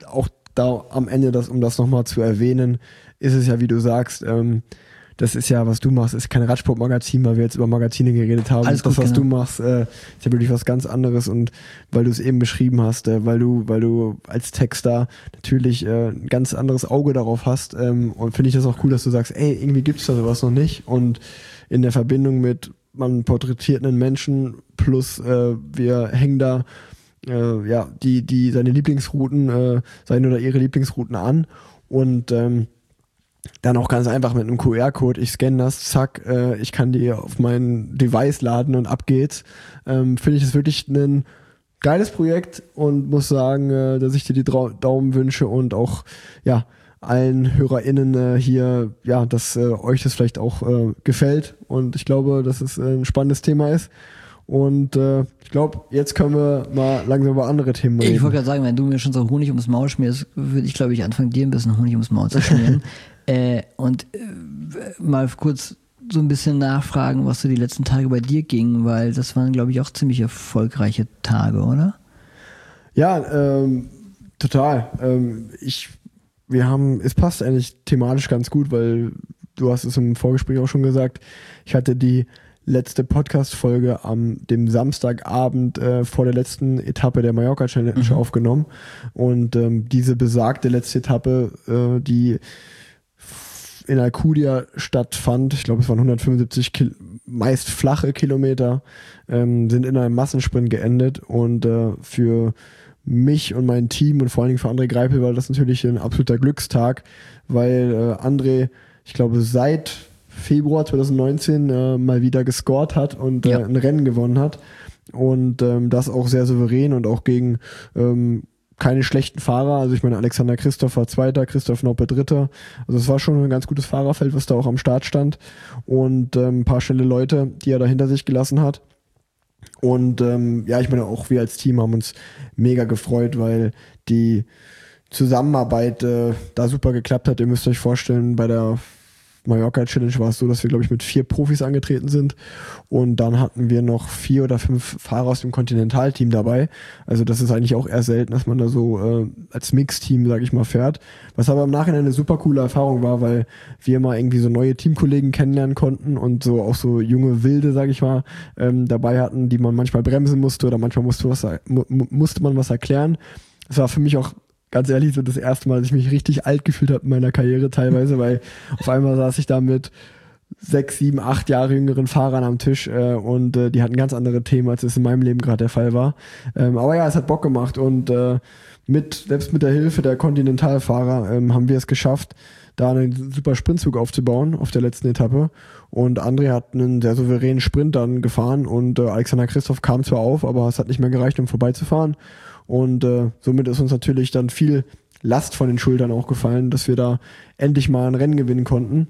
da am Ende, das, um das nochmal zu erwähnen, ist es ja, wie du sagst, ähm, das ist ja, was du machst, ist kein Radsportmagazin, weil wir jetzt über Magazine geredet haben. Alles gut, das, was genau. du machst, äh, ist ja wirklich was ganz anderes und weil du es eben beschrieben hast, äh, weil du, weil du als Texter natürlich äh, ein ganz anderes Auge darauf hast ähm, und finde ich das auch cool, dass du sagst, ey, irgendwie gibt's da sowas noch nicht und in der Verbindung mit, man porträtiert einen Menschen plus äh, wir hängen da äh, ja, die, die seine Lieblingsrouten, äh, seine oder ihre Lieblingsrouten an und ähm, dann auch ganz einfach mit einem Q R-Code, ich scanne das, zack, äh, ich kann die auf mein Device laden und ab geht's. Ähm, Finde ich das wirklich ein geiles Projekt und muss sagen, äh, dass ich dir die Trau- Daumen wünsche und auch ja allen HörerInnen äh, hier, ja, dass äh, euch das vielleicht auch äh, gefällt und ich glaube, dass es äh, ein spannendes Thema ist. Und äh, ich glaube, jetzt können wir mal langsam über andere Themen reden. Ich wollte gerade sagen, wenn du mir schon so Honig ums Maul schmierst, würde ich, glaube ich, anfangen, dir ein bisschen Honig ums Maul zu schmieren. äh, und äh, mal kurz so ein bisschen nachfragen, was so die letzten Tage bei dir ging, weil das waren, glaube ich, auch ziemlich erfolgreiche Tage, oder? Ja, ähm, total. Ähm, ich, wir haben, es passt eigentlich thematisch ganz gut, weil du hast es im Vorgespräch auch schon gesagt, ich hatte die letzte Podcast-Folge am dem Samstagabend äh, vor der letzten Etappe der Mallorca Challenge mhm. aufgenommen und ähm, diese besagte letzte Etappe, äh, die in Alcudia stattfand, ich glaube es waren hundertfünfundsiebzig Kil- meist flache Kilometer, ähm, sind in einem Massensprint geendet und äh, für mich und mein Team und vor allen Dingen für André Greipel war das natürlich ein absoluter Glückstag, weil äh, André, ich glaube seit Februar zwanzig neunzehn äh, mal wieder gescored hat und äh, ja. ein Rennen gewonnen hat und ähm, das auch sehr souverän und auch gegen ähm, keine schlechten Fahrer, also ich meine Alexander Christoph war Zweiter, Christoph Noppe Dritter, also es war schon ein ganz gutes Fahrerfeld, was da auch am Start stand und ähm, ein paar schnelle Leute, die er da hinter sich gelassen hat und ähm, ja, ich meine auch wir als Team haben uns mega gefreut, weil die Zusammenarbeit äh, da super geklappt hat. Ihr müsst euch vorstellen, bei der Mallorca Challenge war es so, dass wir, glaube ich, mit vier Profis angetreten sind und dann hatten wir noch vier oder fünf Fahrer aus dem Kontinentalteam dabei. Also das ist eigentlich auch eher selten, dass man da so äh, als Mixteam, sage ich mal, fährt. Was aber im Nachhinein eine super coole Erfahrung war, weil wir mal irgendwie so neue Teamkollegen kennenlernen konnten und so auch so junge Wilde, sage ich mal, ähm, dabei hatten, die man manchmal bremsen musste oder manchmal musste, was, mu- musste man was erklären. Das war für mich auch ganz ehrlich, so das erste Mal, dass ich mich richtig alt gefühlt habe in meiner Karriere teilweise, weil auf einmal saß ich da mit sechs, sieben, acht Jahre jüngeren Fahrern am Tisch äh, und äh, die hatten ganz andere Themen, als es in meinem Leben gerade der Fall war. Ähm, aber ja, es hat Bock gemacht und äh, mit selbst mit der Hilfe der Kontinentalfahrer ähm, haben wir es geschafft, da einen super Sprintzug aufzubauen auf der letzten Etappe und André hat einen sehr souveränen Sprint dann gefahren und äh, Alexander Christoph kam zwar auf, aber es hat nicht mehr gereicht, um vorbeizufahren. Und äh, somit ist uns natürlich dann viel Last von den Schultern auch gefallen, dass wir da endlich mal ein Rennen gewinnen konnten.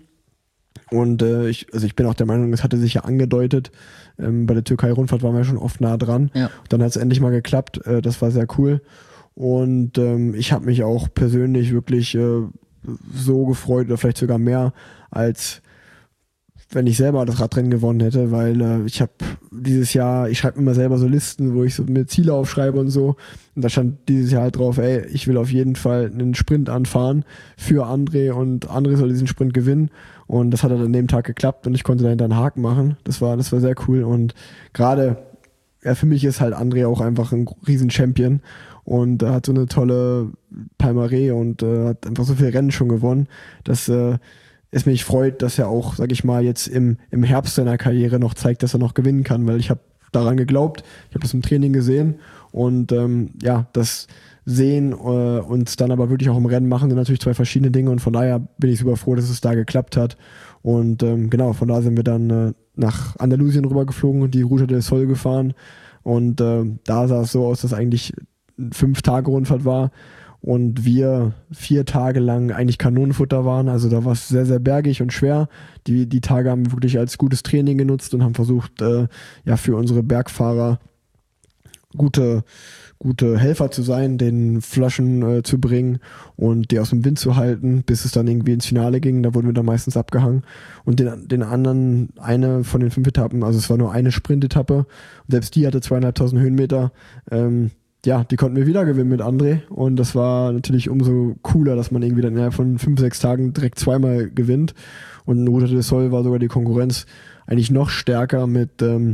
Und äh, ich, also ich bin auch der Meinung, es hatte sich ja angedeutet. Ähm, bei der Türkei-Rundfahrt waren wir schon oft nah dran. Ja. Dann hat es endlich mal geklappt. Äh, das war sehr cool. Und ähm, ich habe mich auch persönlich wirklich äh, so gefreut oder vielleicht sogar mehr als wenn ich selber das Radrennen gewonnen hätte, weil äh, ich habe dieses Jahr, ich schreibe mir immer selber so Listen, wo ich so mir Ziele aufschreibe und so und da stand dieses Jahr halt drauf, ey, ich will auf jeden Fall einen Sprint anfahren für André und André soll diesen Sprint gewinnen und das hat halt an dem Tag geklappt und ich konnte dahinter einen Haken machen, das war, das war sehr cool und gerade, ja, für mich ist halt André auch einfach ein riesen Champion und er hat so eine tolle Palmarès und äh, hat einfach so viele Rennen schon gewonnen, dass äh, es mich freut, dass er auch, sag ich mal, jetzt im, im Herbst seiner Karriere noch zeigt, dass er noch gewinnen kann, weil ich habe daran geglaubt, ich habe das im Training gesehen und ähm, ja, das Sehen äh, und dann aber wirklich auch im Rennen machen sind natürlich zwei verschiedene Dinge und von daher bin ich super froh, dass es da geklappt hat und ähm, genau, von da sind wir dann äh, nach Andalusien rübergeflogen und die Ruta del Sol gefahren und äh, da sah es so aus, dass eigentlich fünf Tage Rundfahrt war und wir vier Tage lang eigentlich Kanonenfutter waren, also da war es sehr, sehr bergig und schwer. Die, die Tage haben wir wirklich als gutes Training genutzt und haben versucht, äh, ja, für unsere Bergfahrer gute, gute Helfer zu sein, den Flaschen äh, zu bringen und die aus dem Wind zu halten, bis es dann irgendwie ins Finale ging. Da wurden wir dann meistens abgehangen. Und den, den anderen, eine von den fünf Etappen, also es war nur eine Sprintetappe, und selbst die hatte zweieinhalbtausend Höhenmeter, ähm, ja, die konnten wir wieder gewinnen mit André und das war natürlich umso cooler, dass man irgendwie dann innerhalb von fünf, sechs Tagen direkt zweimal gewinnt und in Ruta del Sol war sogar die Konkurrenz eigentlich noch stärker mit, ähm,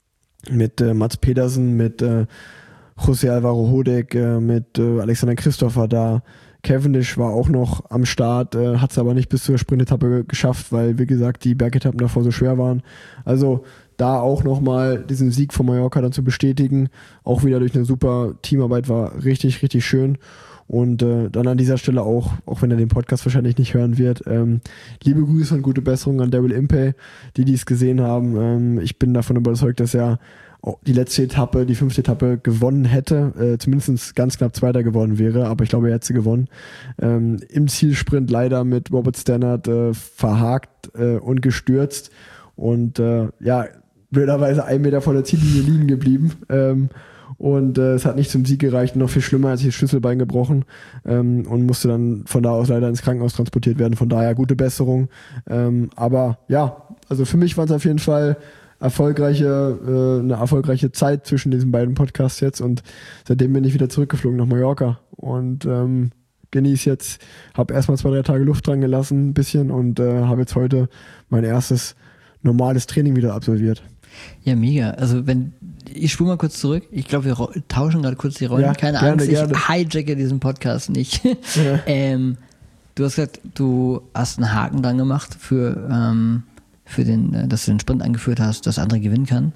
mit äh, Mats Pedersen, mit äh, José Alvaro Hodek, äh, mit äh, Alexander Christopher da. Cavendish war auch noch am Start, äh, hat es aber nicht bis zur Sprintetappe geschafft, weil, wie gesagt, die Bergetappen davor so schwer waren. Also da auch nochmal diesen Sieg von Mallorca dann zu bestätigen, auch wieder durch eine super Teamarbeit, war richtig, richtig schön. Und äh, dann an dieser Stelle auch, auch wenn er den Podcast wahrscheinlich nicht hören wird, ähm, liebe Grüße und gute Besserung an Daryl Impey, die dies gesehen haben. Ähm, ich bin davon überzeugt, dass er die letzte Etappe, die fünfte Etappe gewonnen hätte, äh, zumindest ganz knapp Zweiter geworden wäre, aber ich glaube, er hätte sie gewonnen. Ähm, im Zielsprint leider mit Robert Stannard äh, verhakt äh, und gestürzt und äh, ja, blöderweise ein Meter vor der Ziellinie liegen geblieben. Ähm, und äh, es hat nicht zum Sieg gereicht, noch viel schlimmer, hat sich das Schlüsselbein gebrochen ähm, und musste dann von da aus leider ins Krankenhaus transportiert werden. Von daher gute Besserung. Ähm, aber ja, also für mich war es auf jeden Fall erfolgreiche, äh, eine erfolgreiche Zeit zwischen diesen beiden Podcasts jetzt und seitdem bin ich wieder zurückgeflogen nach Mallorca und ähm, genieße jetzt, habe erstmal zwei, drei Tage Luft dran gelassen, ein bisschen und äh, habe jetzt heute mein erstes normales Training wieder absolviert. Ja, mega. Also wenn, ich spule mal kurz zurück, ich glaube, wir ro- tauschen gerade kurz die Rollen, ja, keine gerne, Angst, ich gerne. hijacke diesen Podcast nicht. Ja. ähm, du hast gesagt, du hast einen Haken dran gemacht für ähm, für den, dass du den Sprint angeführt hast, dass andere gewinnen kann.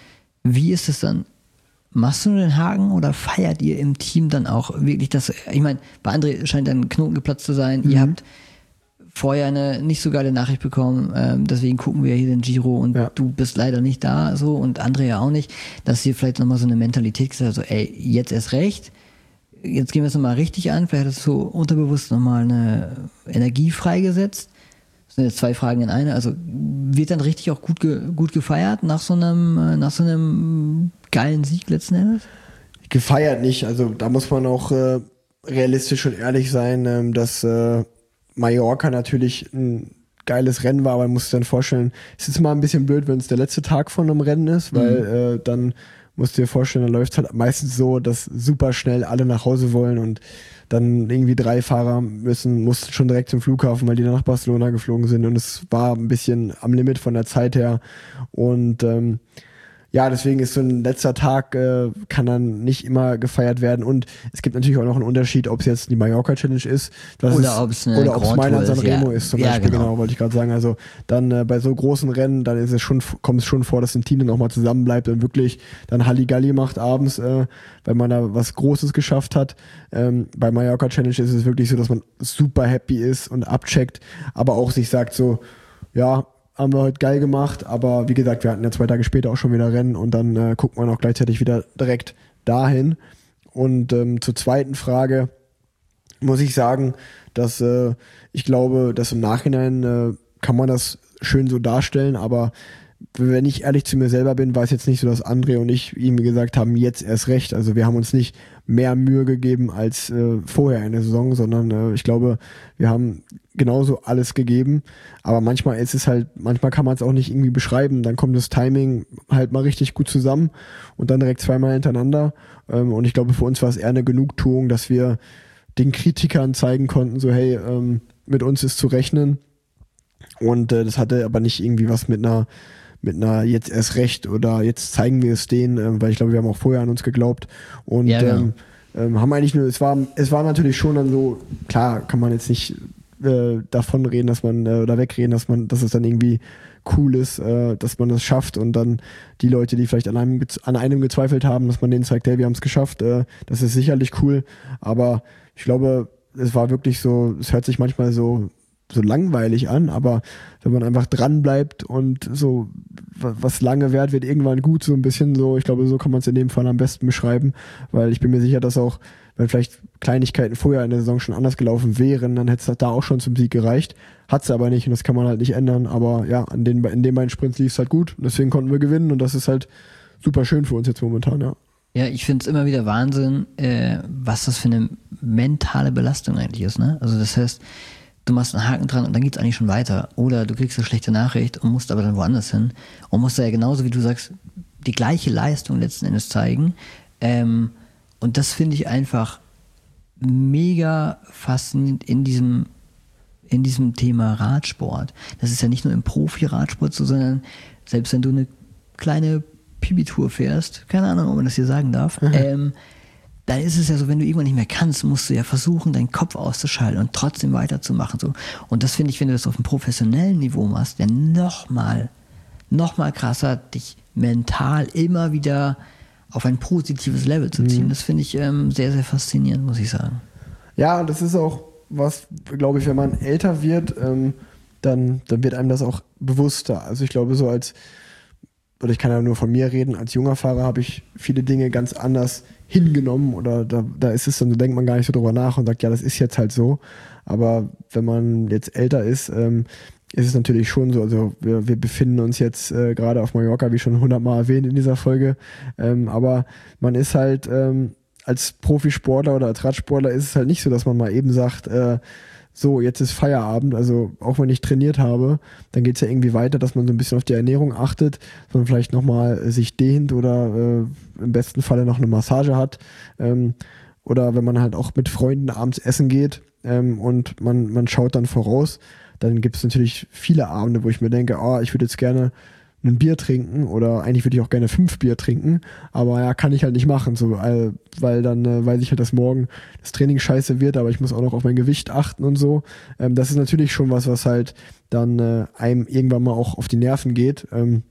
Wie ist es dann? Machst du den Haken oder feiert ihr im Team dann auch wirklich das? Ich meine, bei André scheint ein Knoten geplatzt zu sein. Mhm. Ihr habt vorher eine nicht so geile Nachricht bekommen, ähm, deswegen gucken wir hier den Giro und ja. du bist leider nicht da so und André ja auch nicht, dass ihr vielleicht nochmal so eine Mentalität gesagt habt, so ey, jetzt erst recht, jetzt gehen wir es nochmal richtig an, vielleicht hast du so unterbewusst nochmal eine Energie freigesetzt. Das sind jetzt zwei Fragen in eine. Also wird dann richtig auch gut, ge- gut gefeiert nach so einem, nach so einem geilen Sieg letzten Endes? Gefeiert nicht. Also da muss man auch äh, realistisch und ehrlich sein, ähm, dass äh, Mallorca natürlich ein geiles Rennen war, aber man muss sich dann vorstellen, es ist mal ein bisschen blöd, wenn es der letzte Tag von einem Rennen ist, weil mhm. äh, dann musst du dir vorstellen, dann läuft es halt meistens so, dass super schnell alle nach Hause wollen und dann irgendwie drei Fahrer müssen, mussten schon direkt zum Flughafen, weil die dann nach Barcelona geflogen sind und es war ein bisschen am Limit von der Zeit her und ähm, ja, deswegen ist so ein letzter Tag, äh, kann dann nicht immer gefeiert werden und es gibt natürlich auch noch einen Unterschied, ob es jetzt die Mallorca Challenge ist, oder ob es oder ob es Mailand San Remo ja. ist zum ja, Beispiel, genau, genau wollte ich gerade sagen, also dann äh, bei so großen Rennen, dann ist es schon, kommt es schon vor, dass ein Team dann auch mal zusammenbleibt und wirklich dann Halligalli macht abends, äh, weil man da was Großes geschafft hat. Ähm, bei Mallorca Challenge ist es wirklich so, dass man super happy ist und abcheckt, aber auch sich sagt so, ja, haben wir heute geil gemacht, aber wie gesagt, wir hatten ja zwei Tage später auch schon wieder Rennen und dann äh, guckt man auch gleichzeitig wieder direkt dahin. Und ähm, zur zweiten Frage muss ich sagen, dass äh, ich glaube, dass im Nachhinein äh, kann man das schön so darstellen, aber wenn ich ehrlich zu mir selber bin, war es jetzt nicht so, dass André und ich ihm gesagt haben, jetzt erst recht. Also wir haben uns nicht mehr Mühe gegeben als äh, vorher in der Saison, sondern äh, ich glaube, wir haben genauso alles gegeben. Aber manchmal ist es halt, manchmal kann man es auch nicht irgendwie beschreiben. Dann kommt das Timing halt mal richtig gut zusammen und dann direkt zweimal hintereinander. Ähm, und ich glaube, für uns war es eher eine Genugtuung, dass wir den Kritikern zeigen konnten, so hey, ähm, mit uns ist zu rechnen. Und äh, das hatte aber nicht irgendwie was mit einer mit einer jetzt erst recht oder jetzt zeigen wir es denen, äh, weil ich glaube, wir haben auch vorher an uns geglaubt und ja, genau. ähm, ähm, haben eigentlich nur, es war, es war natürlich schon dann so, klar kann man jetzt nicht äh, davon reden, dass man äh, oder wegreden, dass man, dass es dann irgendwie cool ist, äh, dass man das schafft und dann die Leute, die vielleicht an einem, an einem gezweifelt haben, dass man denen zeigt, hey, wir haben es geschafft, äh, das ist sicherlich cool, aber ich glaube, es war wirklich so, es hört sich manchmal so so langweilig an, aber wenn man einfach dran bleibt und so was lange währt, wird irgendwann gut, so ein bisschen so, ich glaube, so kann man es in dem Fall am besten beschreiben, weil ich bin mir sicher, dass auch, wenn vielleicht Kleinigkeiten vorher in der Saison schon anders gelaufen wären, dann hätte es da auch schon zum Sieg gereicht, hat es aber nicht und das kann man halt nicht ändern, aber ja, an den, in den beiden Sprints lief es halt gut und deswegen konnten wir gewinnen und das ist halt super schön für uns jetzt momentan, ja. Ja, ich finde es immer wieder Wahnsinn, äh, was das für eine mentale Belastung eigentlich ist, ne? Also das heißt, du machst einen Haken dran und dann geht's eigentlich schon weiter. Oder du kriegst eine schlechte Nachricht und musst aber dann woanders hin. Und musst da ja genauso, wie du sagst, die gleiche Leistung letzten Endes zeigen. Ähm, Und das finde ich einfach mega faszinierend in diesem, in diesem Thema Radsport. Das ist ja nicht nur im Profi-Radsport so, sondern selbst wenn du eine kleine Pipi-Tour fährst, keine Ahnung, ob man das hier sagen darf, mhm. ähm, dann ist es ja so, wenn du irgendwann nicht mehr kannst, musst du ja versuchen, deinen Kopf auszuschalten und trotzdem weiterzumachen. So. Und das finde ich, wenn du das auf einem professionellen Niveau machst, ja nochmal, nochmal krasser, dich mental immer wieder auf ein positives Level zu ziehen. Mhm. Das finde ich ähm, sehr, sehr faszinierend, muss ich sagen. Ja, das ist auch was, glaube ich, wenn man älter wird, ähm, dann, dann wird einem das auch bewusster. Also ich glaube, so als, oder ich kann ja nur von mir reden, als junger Fahrer habe ich viele Dinge ganz anders hingenommen oder da, da ist es dann, da denkt man gar nicht so drüber nach und sagt, ja, das ist jetzt halt so. Aber wenn man jetzt älter ist, ähm, ist es natürlich schon so, also wir, wir befinden uns jetzt äh, gerade auf Mallorca, wie schon hundertmal erwähnt in dieser Folge, ähm, aber man ist halt ähm, als Profisportler oder als Radsportler ist es halt nicht so, dass man mal eben sagt, äh, so, jetzt ist Feierabend, also auch wenn ich trainiert habe, dann geht es ja irgendwie weiter, dass man so ein bisschen auf die Ernährung achtet, dass man vielleicht nochmal sich dehnt oder äh, im besten Falle noch eine Massage hat ähm, oder wenn man halt auch mit Freunden abends essen geht ähm, und man, man schaut dann voraus, dann gibt es natürlich viele Abende, wo ich mir denke, oh, ich würde jetzt gerne ein Bier trinken oder eigentlich würde ich auch gerne fünf Bier trinken, aber ja, kann ich halt nicht machen, so, weil, weil dann äh, weiß ich halt, dass morgen das Training scheiße wird, aber ich muss auch noch auf mein Gewicht achten und so. Ähm, das ist natürlich schon was, was halt dann äh, einem irgendwann mal auch auf die Nerven geht. Ähm,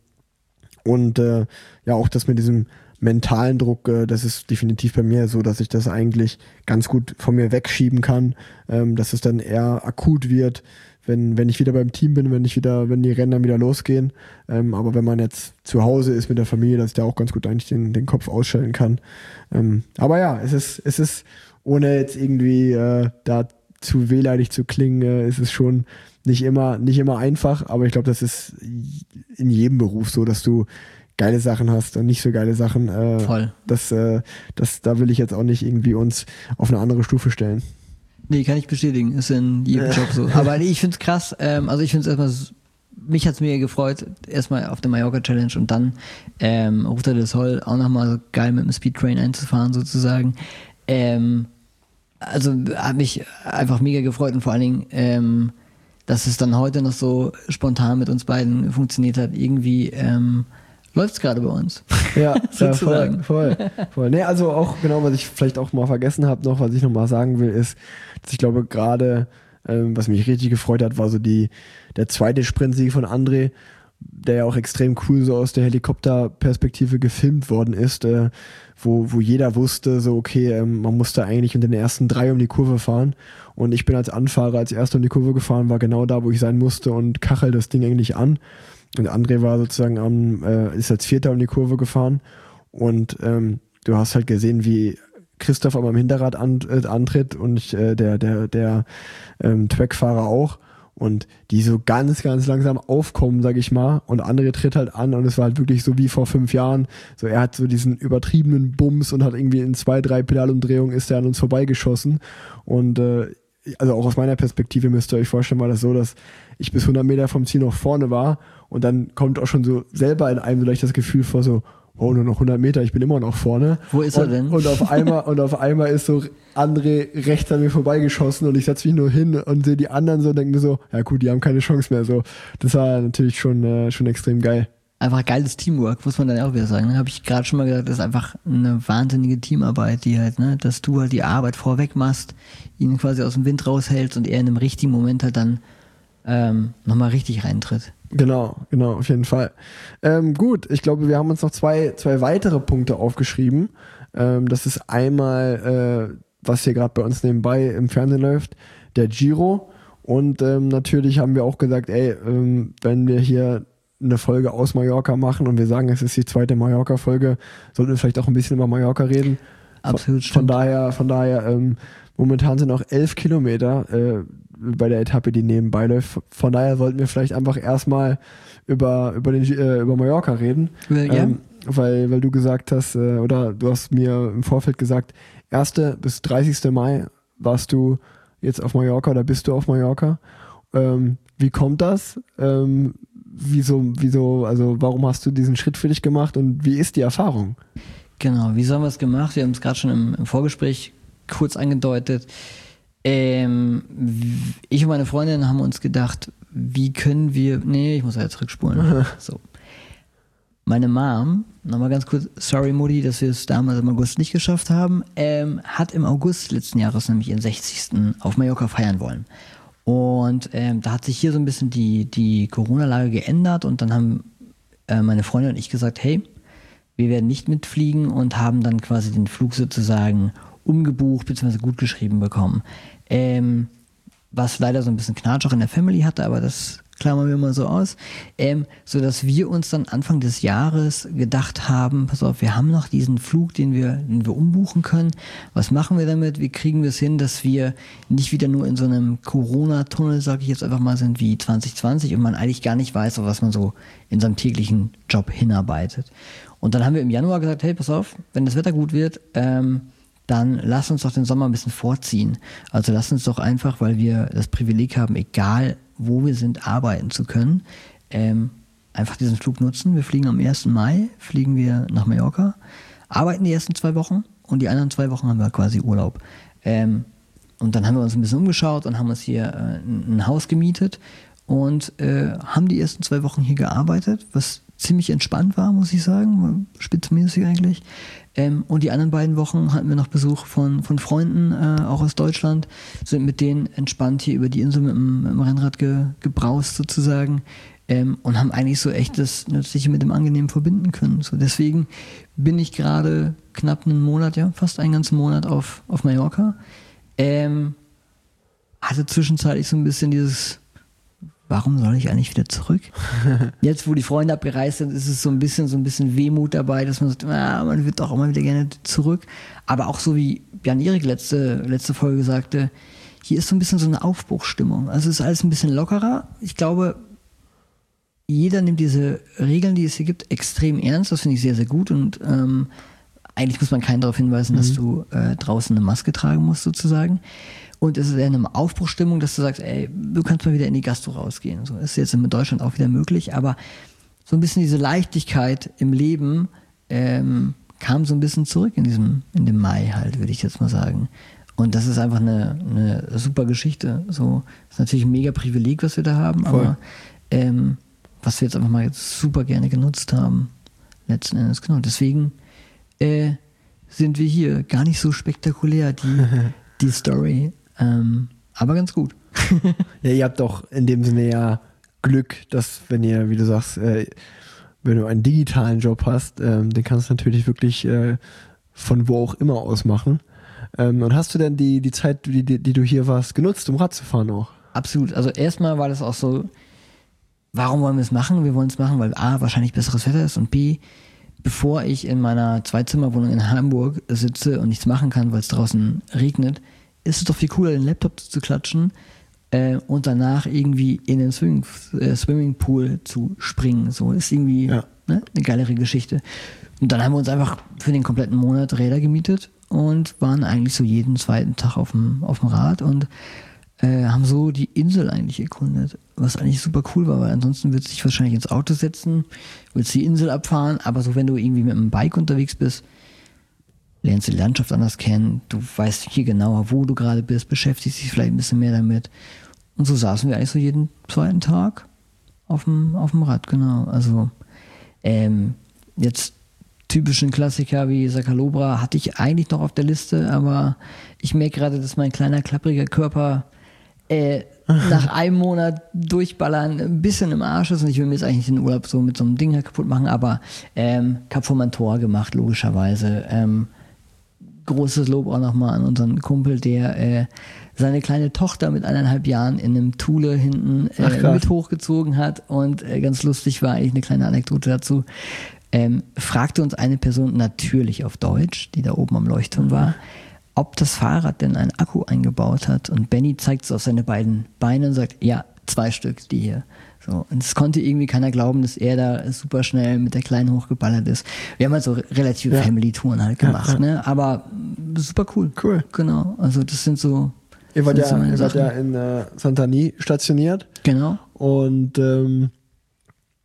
und äh, ja, auch das mit diesem mentalen Druck, äh, das ist definitiv bei mir so, dass ich das eigentlich ganz gut von mir wegschieben kann, ähm, dass es dann eher akut wird, wenn, wenn ich wieder beim Team bin, wenn ich wieder, wenn die Rennen dann wieder losgehen. Ähm, aber wenn man jetzt zu Hause ist mit der Familie, dass ich da auch ganz gut eigentlich den, den Kopf ausstellen kann. Ähm, aber ja, es ist, es ist, ohne jetzt irgendwie äh, da zu wehleidig zu klingen, äh, ist es schon nicht immer, nicht immer einfach, aber ich glaube, das ist in jedem Beruf so, dass du geile Sachen hast und nicht so geile Sachen. Äh, Voll. Das, äh, das, da will ich jetzt auch nicht irgendwie uns auf eine andere Stufe stellen. Nee, kann ich bestätigen. Ist in jedem Job so. Aber nee, ich find's krass. Ähm, also ich find's erstmal, mich hat's mega gefreut. Erstmal auf der Mallorca Challenge und dann ähm, Ruta del Sol auch nochmal so geil mit dem Speedtrain einzufahren sozusagen. Ähm, also hat mich einfach mega gefreut und vor allen Dingen, ähm, dass es dann heute noch so spontan mit uns beiden funktioniert hat. Irgendwie ähm, läuft's gerade bei uns. Ja, sozusagen. Ja, voll, voll, voll. Nee, also auch genau, was ich vielleicht auch mal vergessen habe noch, was ich nochmal sagen will, ist, dass ich glaube gerade, ähm, was mich richtig gefreut hat, war so die der zweite Sprintsieg von André, der ja auch extrem cool so aus der Helikopterperspektive gefilmt worden ist, äh, wo, wo jeder wusste, so okay, ähm, man musste eigentlich in den ersten drei um die Kurve fahren und ich bin als Anfahrer als erster um die Kurve gefahren, war genau da, wo ich sein musste und kachel das Ding eigentlich an. Und André war sozusagen am, äh, ist als Vierter um die Kurve gefahren und ähm, du hast halt gesehen, wie Christoph am Hinterrad an, äh, antritt und äh, der, der, der ähm, Trackfahrer auch und die so ganz, ganz langsam aufkommen, sag ich mal, und André tritt halt an und es war halt wirklich so wie vor fünf Jahren, so er hat so diesen übertriebenen Bums und hat irgendwie in zwei, drei Pedalumdrehungen ist er an uns vorbeigeschossen und äh, also auch aus meiner Perspektive müsst ihr euch vorstellen, war das so, dass ich bis hundert Meter vom Ziel noch vorne war und dann kommt auch schon so selber in einem vielleicht das Gefühl vor so, oh, nur noch hundert Meter, ich bin immer noch vorne. Wo ist und, er denn? Und auf einmal, und auf einmal ist so André rechts an mir vorbeigeschossen und ich setze mich nur hin und sehe die anderen so und denke mir so, ja gut, die haben keine Chance mehr. So, das war natürlich schon, äh, schon extrem geil. Einfach geiles Teamwork, muss man dann auch wieder sagen. Ne? Habe ich gerade schon mal gesagt, das ist einfach eine wahnsinnige Teamarbeit, die halt, ne, dass du halt die Arbeit vorweg machst, ihn quasi aus dem Wind raushältst und er in einem richtigen Moment halt dann ähm, nochmal richtig reintritt. Genau, genau, auf jeden Fall. Ähm, gut, ich glaube, wir haben uns noch zwei, zwei weitere Punkte aufgeschrieben. Ähm, das ist einmal, äh, was hier gerade bei uns nebenbei im Fernsehen läuft, der Giro. Und ähm, natürlich haben wir auch gesagt, ey, ähm, wenn wir hier eine Folge aus Mallorca machen und wir sagen, es ist die zweite Mallorca-Folge, sollten wir vielleicht auch ein bisschen über Mallorca reden. Absolut, von, stimmt. Von daher, von daher ähm, momentan sind noch elf Kilometer äh, bei der Etappe, die nebenbei läuft. Von daher sollten wir vielleicht einfach erstmal über, über, den, äh, über Mallorca reden. Ja. Ähm, weil, weil du gesagt hast, äh, oder du hast mir im Vorfeld gesagt, ersten bis dreißigsten Mai warst du jetzt auf Mallorca oder bist du auf Mallorca. Ähm, wie kommt das? Ähm, wieso, wieso, also warum hast du diesen Schritt für dich gemacht und wie ist die Erfahrung? Genau, wie haben wir es gemacht? Wir haben es gerade schon im, im Vorgespräch kurz angedeutet. Ähm, ich und meine Freundin haben uns gedacht, wie können wir, nee, ich muss ja zurückspulen. So. Meine Mom, nochmal ganz kurz, sorry Mutti, dass wir es damals im August nicht geschafft haben, ähm, hat im August letzten Jahres nämlich ihren sechzigsten auf Mallorca feiern wollen. Und ähm, da hat sich hier so ein bisschen die, die Corona-Lage geändert und dann haben äh, meine Freundin und ich gesagt, hey, wir werden nicht mitfliegen und haben dann quasi den Flug sozusagen umgebucht bzw. gut geschrieben bekommen. Ähm, was leider so ein bisschen Knatsch auch in der Family hatte, aber das klammern wir mal so aus, ähm, so dass wir uns dann Anfang des Jahres gedacht haben, pass auf, wir haben noch diesen Flug, den wir, den wir umbuchen können. Was machen wir damit? Wie kriegen wir es hin, dass wir nicht wieder nur in so einem Corona-Tunnel, sage ich jetzt einfach mal, sind wie zwanzig zwanzig und man eigentlich gar nicht weiß, auf was man so in seinem täglichen Job hinarbeitet. Und dann haben wir im Januar gesagt, hey, pass auf, wenn das Wetter gut wird, ähm, dann lass uns doch den Sommer ein bisschen vorziehen. Also lass uns doch einfach, weil wir das Privileg haben, egal wo wir sind, arbeiten zu können, ähm, einfach diesen Flug nutzen. Wir fliegen am ersten Mai, fliegen wir nach Mallorca, arbeiten die ersten zwei Wochen und die anderen zwei Wochen haben wir quasi Urlaub. Ähm, und dann haben wir uns ein bisschen umgeschaut und haben uns hier äh, ein Haus gemietet und äh, haben die ersten zwei Wochen hier gearbeitet, was ziemlich entspannt war, muss ich sagen, spitzmäßig eigentlich. Ähm, und die anderen beiden Wochen hatten wir noch Besuch von, von Freunden, äh, auch aus Deutschland, sind mit denen entspannt hier über die Insel mit dem, mit dem Rennrad ge, gebraust sozusagen ähm, und haben eigentlich so echt das Nützliche mit dem Angenehmen verbinden können. So, deswegen bin ich gerade knapp einen Monat, ja, fast einen ganzen Monat auf, auf Mallorca. Ähm, hatte zwischenzeitlich so ein bisschen dieses, warum soll ich eigentlich wieder zurück? Jetzt, wo die Freunde abgereist sind, ist es so ein bisschen, so ein bisschen Wehmut dabei, dass man sagt, ah, man wird doch immer wieder gerne zurück. Aber auch so wie Jan-Erik letzte, letzte Folge sagte, hier ist so ein bisschen so eine Aufbruchsstimmung. Also es ist alles ein bisschen lockerer. Ich glaube, jeder nimmt diese Regeln, die es hier gibt, extrem ernst. Das finde ich sehr, sehr gut. Und ähm, eigentlich muss man keinen darauf hinweisen, mhm. dass du äh, draußen eine Maske tragen musst, sozusagen. Und es ist eher eine Aufbruchsstimmung, dass du sagst, ey, du kannst mal wieder in die Gastro rausgehen. So ist jetzt in Deutschland auch wieder möglich, aber so ein bisschen diese Leichtigkeit im Leben ähm, kam so ein bisschen zurück in diesem, in dem Mai halt, würde ich jetzt mal sagen. Und das ist einfach eine, eine super Geschichte. So ist natürlich ein mega Privileg, was wir da haben, Voll. aber ähm, was wir jetzt einfach mal jetzt super gerne genutzt haben, letzten Endes. Genau. Deswegen äh, sind wir hier gar nicht so spektakulär, die, die Story. Ähm, aber ganz gut. Ja, ihr habt doch in dem Sinne ja Glück, dass wenn ihr, wie du sagst, äh, wenn du einen digitalen Job hast, ähm, den kannst du natürlich wirklich äh, von wo auch immer aus machen. Ähm, und hast du denn die, die Zeit, die, die, die du hier warst, genutzt, um Rad zu fahren auch? Absolut. Also erstmal war das auch so, warum wollen wir es machen? Wir wollen es machen, weil A, wahrscheinlich besseres Wetter ist und B, bevor ich in meiner Zweizimmerwohnung in Hamburg sitze und nichts machen kann, weil es draußen regnet, ist es doch viel cooler, den Laptop zu klatschen äh, und danach irgendwie in den Swimming, äh, Swimmingpool zu springen. So ist irgendwie ja. ne, eine geilere Geschichte. Und dann haben wir uns einfach für den kompletten Monat Räder gemietet und waren eigentlich so jeden zweiten Tag auf dem, auf dem Rad und äh, haben so die Insel eigentlich erkundet, was eigentlich super cool war, weil ansonsten würdest du dich wahrscheinlich ins Auto setzen, willst die Insel abfahren, aber so wenn du irgendwie mit einem Bike unterwegs bist, lernst du die Landschaft anders kennen, du weißt hier genauer, wo du gerade bist, beschäftigst dich vielleicht ein bisschen mehr damit. Und so saßen wir eigentlich so jeden zweiten Tag auf dem, auf dem Rad, genau. Also ähm, jetzt typischen Klassiker wie Sacalobra hatte ich eigentlich noch auf der Liste, aber ich merke gerade, dass mein kleiner, klappriger Körper äh, nach einem Monat durchballern ein bisschen im Arsch ist und ich will mir jetzt eigentlich den Urlaub so mit so einem Ding halt kaputt machen, aber ähm, Cap Formentor gemacht, logischerweise. Ähm, großes Lob auch nochmal an unseren Kumpel, der äh, seine kleine Tochter mit eineinhalb Jahren in einem Thule hinten äh, Ach, mit hochgezogen hat und äh, ganz lustig war eigentlich eine kleine Anekdote dazu. Ähm, fragte uns eine Person natürlich auf Deutsch, die da oben am Leuchtturm war, ob das Fahrrad denn einen Akku eingebaut hat und Benny zeigt so auf seine beiden Beine und sagt, ja, zwei Stück, die hier. So, und es konnte irgendwie keiner glauben, dass er da super schnell mit der Kleinen hochgeballert ist. Wir haben halt so relative ja. Family-Touren halt gemacht, ja, ja. ne? Aber super cool. Cool. Genau. Also das sind so. Ihr wart ja, so ihr wart ja in äh, Santani stationiert. Genau. Und ähm,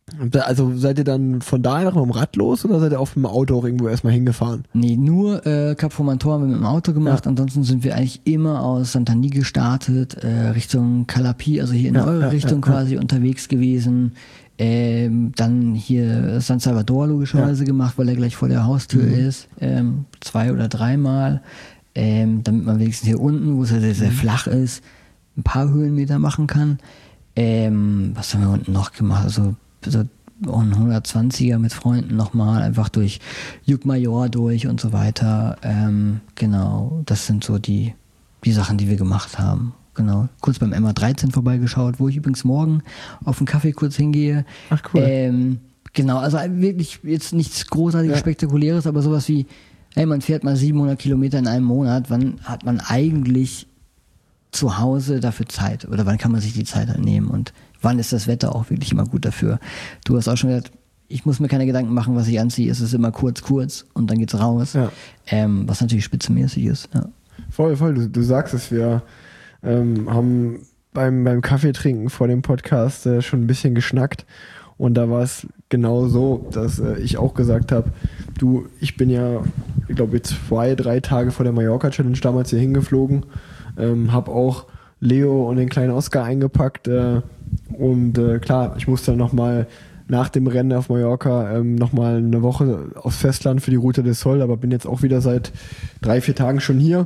Also seid ihr dann von da einfach mit dem Rad los oder seid ihr auf dem Auto auch irgendwo erstmal hingefahren? Nee, nur äh, Cap Formentor haben wir mit dem Auto gemacht. Ja. Ansonsten sind wir eigentlich immer aus Santani gestartet, äh, Richtung Calapi, also hier in ja, eure ja, Richtung ja, quasi ja. unterwegs gewesen. Ähm, dann hier San Salvador logischerweise ja. gemacht, weil er gleich vor der Haustür mhm. ist. Ähm, zwei oder dreimal. Ähm, damit man wenigstens hier unten, wo es ja sehr, sehr mhm. flach ist, ein paar Höhenmeter machen kann. Ähm, was haben wir unten noch gemacht? Also so ein hundertzwanziger mit Freunden nochmal, einfach durch Llucmajor durch und so weiter. Ähm, genau, das sind so die, die Sachen, die wir gemacht haben. Genau, kurz beim M A dreizehn vorbeigeschaut, wo ich übrigens morgen auf einen Kaffee kurz hingehe. Ach cool. Ähm, genau, also wirklich jetzt nichts großartig ja. Spektakuläres, aber sowas wie, hey, man fährt mal siebenhundert Kilometer in einem Monat, wann hat man eigentlich zu Hause dafür Zeit? Oder wann kann man sich die Zeit halt nehmen? Und wann ist das Wetter auch wirklich immer gut dafür? Du hast auch schon gesagt, ich muss mir keine Gedanken machen, was ich anziehe. Es ist immer kurz, kurz und dann geht's raus. Ja. Ähm, was natürlich spitzenmäßig ist. Ja. Voll, voll. Du, du sagst es, wir ähm, haben beim, beim Kaffeetrinken vor dem Podcast äh, schon ein bisschen geschnackt. Und da war es genau so, dass äh, ich auch gesagt habe, du, ich bin ja, ich glaube, zwei, drei Tage vor der Mallorca-Challenge damals hier hingeflogen, ähm, habe auch Leo und den kleinen Oscar eingepackt äh, und äh, klar, ich musste dann nochmal nach dem Rennen auf Mallorca ähm, nochmal eine Woche aufs Festland für die Route del Sol, aber bin jetzt auch wieder seit drei, vier Tagen schon hier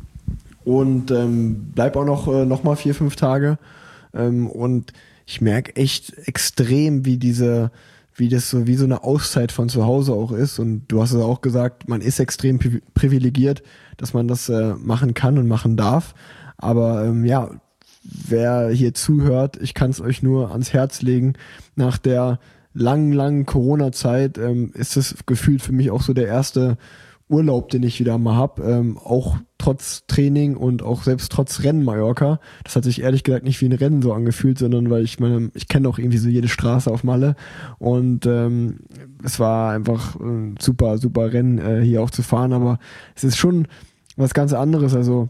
und ähm, bleib auch noch, äh, noch mal vier, fünf Tage ähm, und ich merke echt extrem, wie diese, wie das so, wie so eine Auszeit von zu Hause auch ist und du hast es auch gesagt, man ist extrem privilegiert, dass man das äh, machen kann und machen darf. Aber ähm, ja, wer hier zuhört, ich kann es euch nur ans Herz legen. Nach der langen, langen Corona-Zeit ähm, ist es gefühlt für mich auch so der erste Urlaub, den ich wieder mal hab. Ähm, auch trotz Training und auch selbst trotz Rennen Mallorca. Das hat sich ehrlich gesagt nicht wie ein Rennen so angefühlt, sondern weil ich meine, ich kenne auch irgendwie so jede Straße auf Malle. Und ähm, es war einfach ein super, super Rennen äh, hier auch zu fahren. Aber es ist schon was ganz anderes. Also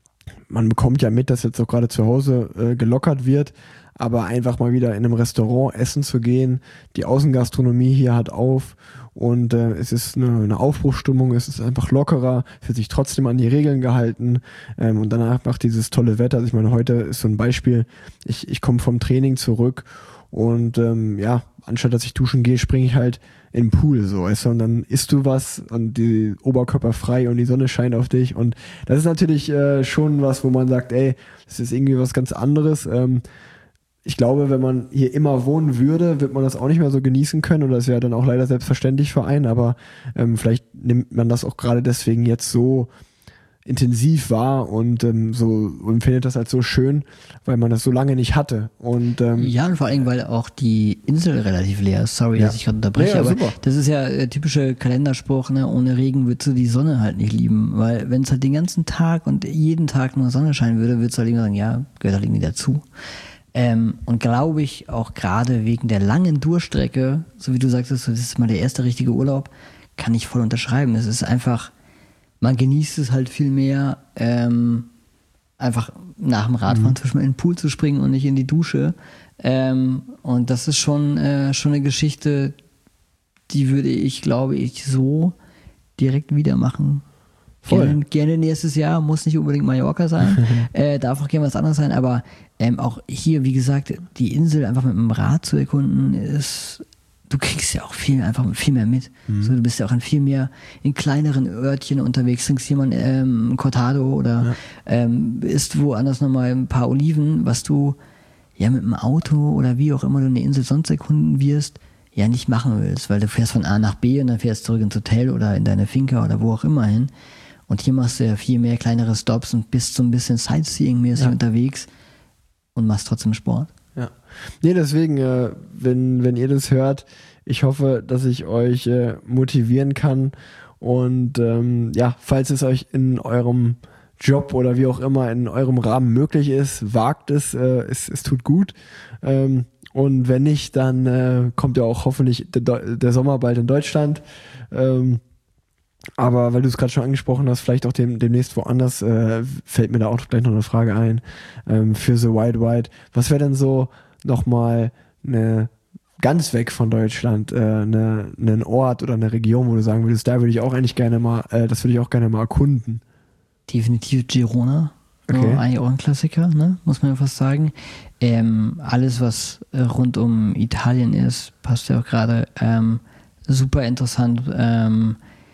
man bekommt ja mit, dass jetzt auch gerade zu Hause äh, gelockert wird, aber einfach mal wieder in einem Restaurant essen zu gehen, die Außengastronomie hier hat auf und äh, es ist eine, eine Aufbruchsstimmung, es ist einfach lockerer, es wird sich trotzdem an die Regeln gehalten ähm, und danach macht dieses tolle Wetter, also ich meine, heute ist so ein Beispiel, ich, ich komme vom Training zurück und ähm, ja, anstatt dass ich duschen gehe, springe ich halt in den Pool, so, weißt du, und dann isst du was und die Oberkörper frei und die Sonne scheint auf dich und das ist natürlich äh, schon was, wo man sagt, ey, das ist irgendwie was ganz anderes. Ähm, ich glaube, wenn man hier immer wohnen würde, wird man das auch nicht mehr so genießen können oder das wäre dann auch leider selbstverständlich für einen, aber ähm, vielleicht nimmt man das auch gerade deswegen jetzt so intensiv wahr und ähm, so empfindet das als so schön, weil man das so lange nicht hatte. Und ähm, ja, und vor allem, weil auch die Insel relativ leer ist. Sorry, ja. dass ich gerade unterbreche, ja, ja, aber super. Das ist ja der typische Kalenderspruch, ne? Ohne Regen würdest du die Sonne halt nicht lieben, weil wenn es halt den ganzen Tag und jeden Tag nur Sonne scheinen würde, würdest du halt irgendwie sagen, ja, gehört halt irgendwie dazu. Ähm, und glaube ich, auch gerade wegen der langen Durchstrecke, so wie du sagtest, das ist mal der erste richtige Urlaub, kann ich voll unterschreiben. Es ist einfach, man genießt es halt viel mehr, ähm, einfach nach dem Radfahren mhm. zwischen in den Pool zu springen und nicht in die Dusche. Ähm, und das ist schon, äh, schon eine Geschichte, die würde ich, glaube ich, so direkt wieder machen. Gerne, gerne nächstes Jahr, muss nicht unbedingt Mallorca sein, äh, darf auch gerne was anderes sein, aber ähm, auch hier, wie gesagt, die Insel einfach mit dem Rad zu erkunden, ist, du kriegst ja auch viel, einfach viel mehr mit. Mhm. So, du bist ja auch in viel mehr, in kleineren Örtchen unterwegs, trinkst jemand ähm, Cortado oder ja. ähm, isst woanders nochmal ein paar Oliven, was du ja mit dem Auto oder wie auch immer du eine Insel sonst erkunden wirst, ja nicht machen willst, weil du fährst von A nach B und dann fährst zurück ins Hotel oder in deine Finca oder wo auch immer hin. Und hier machst du ja viel mehr kleinere Stops und bist so ein bisschen Sightseeing-mäßig ja. unterwegs und machst trotzdem Sport. Ja. Nee, deswegen, äh, wenn, wenn ihr das hört, ich hoffe, dass ich euch äh, motivieren kann. Und ähm, ja, falls es euch in eurem Job oder wie auch immer in eurem Rahmen möglich ist, wagt es, äh, es, es tut gut. Ähm, und wenn nicht, dann äh, kommt ja auch hoffentlich der, der Sommer bald in Deutschland. Ähm, Aber weil du es gerade schon angesprochen hast, vielleicht auch dem, demnächst woanders, äh, fällt mir da auch gleich noch eine Frage ein, ähm, für The Wide Wide. Was wäre denn so nochmal eine ganz weg von Deutschland, äh, eine, einen Ort oder eine Region, wo du sagen würdest, da würde ich auch eigentlich gerne mal, äh, das würde ich auch gerne mal erkunden? Definitiv Girona. Okay. So, eigentlich auch ein Klassiker, ne? Muss man ja fast sagen. Ähm, alles, was äh, rund um Italien ist, passt ja auch gerade. Ähm, super interessant. Ähm,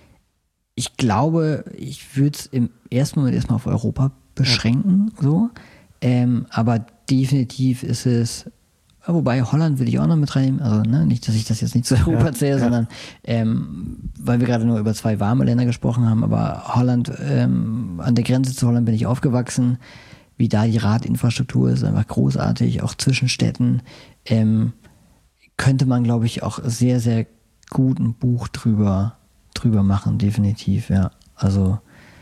ich glaube, ich würde es im ersten Moment erstmal auf Europa beschränken, ja. so. Ähm, aber definitiv ist es, wobei Holland will ich auch noch mit reinnehmen, also ne, nicht, dass ich das jetzt nicht zu Europa ja, zähle, ja. sondern ähm, weil wir gerade nur über zwei warme Länder gesprochen haben, aber Holland, ähm, an der Grenze zu Holland bin ich aufgewachsen, wie da die Radinfrastruktur ist, einfach großartig, auch zwischen Städten, ähm, könnte man, glaube ich, auch sehr, sehr gut ein Buch drüber, drüber machen, definitiv, ja. Also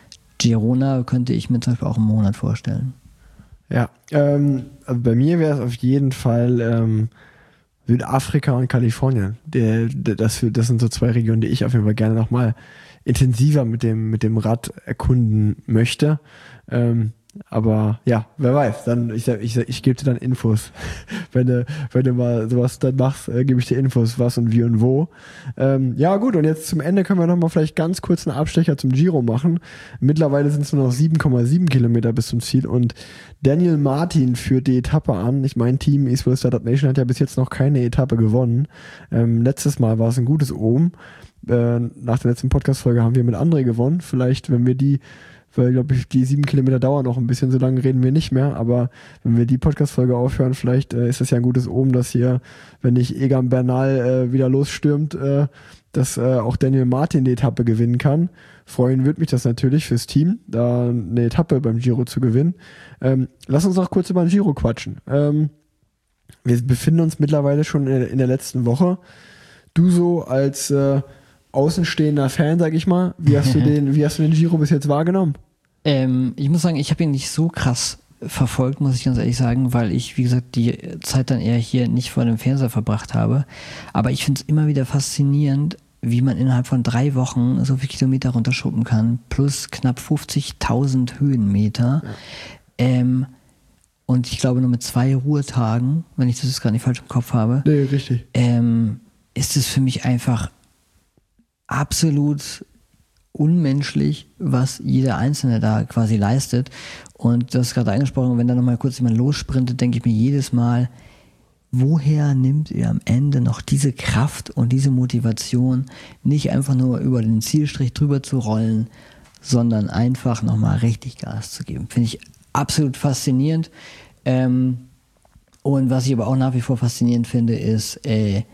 Girona könnte ich mir zum Beispiel auch einen Monat vorstellen. Ja, ähm, also bei mir wäre es auf jeden Fall ähm, Südafrika und Kalifornien. Der, der, das, das sind so zwei Regionen, die ich auf jeden Fall gerne nochmal intensiver mit dem, mit dem Rad erkunden möchte. Ähm, aber ja, wer weiß, dann ich, ich, ich gebe dir dann Infos. wenn, du, wenn du mal sowas dann machst, äh, gebe ich dir Infos, was und wie und wo. Ähm, ja gut, und jetzt zum Ende können wir nochmal vielleicht ganz kurz einen Abstecher zum Giro machen. Mittlerweile sind es nur noch sieben Komma sieben Kilometer bis zum Ziel und Daniel Martin führt die Etappe an. Ich mein Team Eastwood Startup Nation hat ja bis jetzt noch keine Etappe gewonnen. Ähm, letztes Mal war es ein gutes Omen. Äh, nach der letzten Podcast-Folge haben wir mit André gewonnen. Vielleicht, wenn wir die weil, glaube ich, die sieben Kilometer dauern noch ein bisschen, so lange reden wir nicht mehr, aber wenn wir die Podcast-Folge aufhören, vielleicht äh, ist das ja ein gutes Omen, dass hier, wenn nicht Egan Bernal äh, wieder losstürmt, äh, dass äh, auch Daniel Martin die Etappe gewinnen kann. Freuen würde mich das natürlich fürs Team, da eine Etappe beim Giro zu gewinnen. Ähm, lass uns noch kurz über den Giro quatschen. Ähm, wir befinden uns mittlerweile schon in, in der letzten Woche. Du so als äh, außenstehender Fan, sag ich mal, wie hast du den, wie hast du den Giro bis jetzt wahrgenommen? Ähm, ich muss sagen, ich habe ihn nicht so krass verfolgt, muss ich ganz ehrlich sagen, weil ich, wie gesagt, die Zeit dann eher hier nicht vor dem Fernseher verbracht habe. Aber ich finde es immer wieder faszinierend, wie man innerhalb von drei Wochen so viele Kilometer runterschuppen kann, plus knapp fünfzigtausend Höhenmeter. Ja. Ähm, und ich glaube nur mit zwei Ruhetagen, wenn ich das jetzt gerade nicht falsch im Kopf habe, nee, richtig. Ähm, ist es für mich einfach absolut unmenschlich, was jeder Einzelne da quasi leistet. Und du hast gerade angesprochen, wenn da nochmal kurz jemand lossprintet, denke ich mir jedes Mal, woher nimmt ihr am Ende noch diese Kraft und diese Motivation, nicht einfach nur über den Zielstrich drüber zu rollen, sondern einfach nochmal richtig Gas zu geben. Finde ich absolut faszinierend. Ähm, und was ich aber auch nach wie vor faszinierend finde, ist, äh,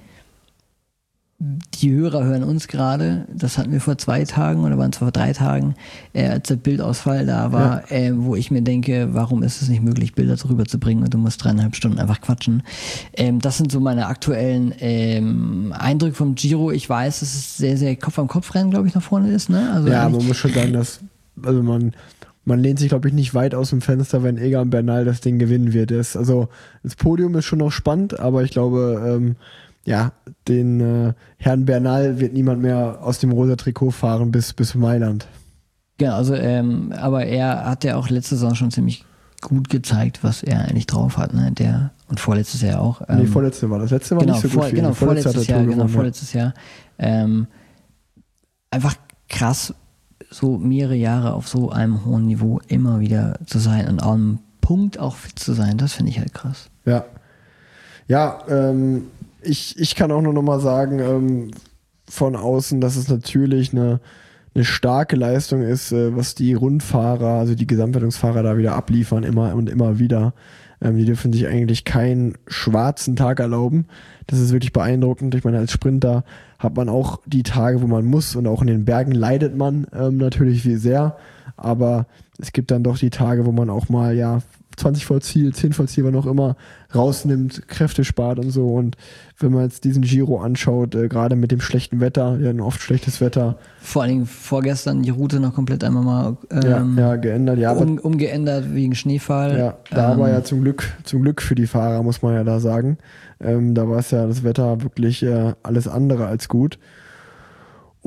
die Hörer hören uns gerade, das hatten wir vor zwei Tagen oder waren es vor drei Tagen, äh, als der Bildausfall da war, ja. äh, wo ich mir denke, warum ist es nicht möglich, Bilder darüber zu bringen und du musst dreieinhalb Stunden einfach quatschen. Ähm, das sind so meine aktuellen ähm, Eindrücke vom Giro. Ich weiß, dass es sehr, sehr Kopf-an-Kopf-Rennen, glaube ich, nach vorne ist. Ne? Also ja, man muss schon sagen, dass also man man lehnt sich, glaube ich, nicht weit aus dem Fenster, wenn Egan Bernal das Ding gewinnen wird. Das, also das Podium ist schon noch spannend, aber ich glaube, ähm, ja, den äh, Herrn Bernal wird niemand mehr aus dem rosa Trikot fahren bis, bis Mailand. Genau, also, ähm, aber er hat ja auch letzte Saison schon ziemlich gut gezeigt, was er eigentlich drauf hat, ne? Der, und vorletztes Jahr auch. Ähm, nee, vorletzte war das. Letzte war genau, nicht so vor, gut für Genau, ihn. vorletztes Jahr, genau, gewonnen, vorletztes Jahr. Ähm, einfach krass, so mehrere Jahre auf so einem hohen Niveau immer wieder zu sein und an einem Punkt auch fit zu sein, das finde ich halt krass. Ja. Ja, ähm, Ich, ich kann auch nur noch mal sagen, ähm, von außen, dass es natürlich eine, eine starke Leistung ist, äh, was die Rundfahrer, also die Gesamtwertungsfahrer da wieder abliefern, immer und immer wieder. Ähm, die dürfen sich eigentlich keinen schwarzen Tag erlauben. Das ist wirklich beeindruckend. Ich meine, als Sprinter hat man auch die Tage, wo man muss, und auch in den Bergen leidet man ähm, natürlich wie sehr. Aber es gibt dann doch die Tage, wo man auch mal, ja, zwanzig vor Ziel, zehn vor Ziel, wann auch immer, rausnimmt, Kräfte spart und so. Und wenn man jetzt diesen Giro anschaut, äh, gerade mit dem schlechten Wetter, ja, ein oft schlechtes Wetter. Vor allen Dingen vorgestern die Route noch komplett einmal mal ähm, ja, ja, geändert, ja, um, umgeändert wegen Schneefall. Ja, da ähm, war ja zum Glück, zum Glück für die Fahrer, muss man ja da sagen. Ähm, da war es ja das Wetter wirklich äh, alles andere als gut.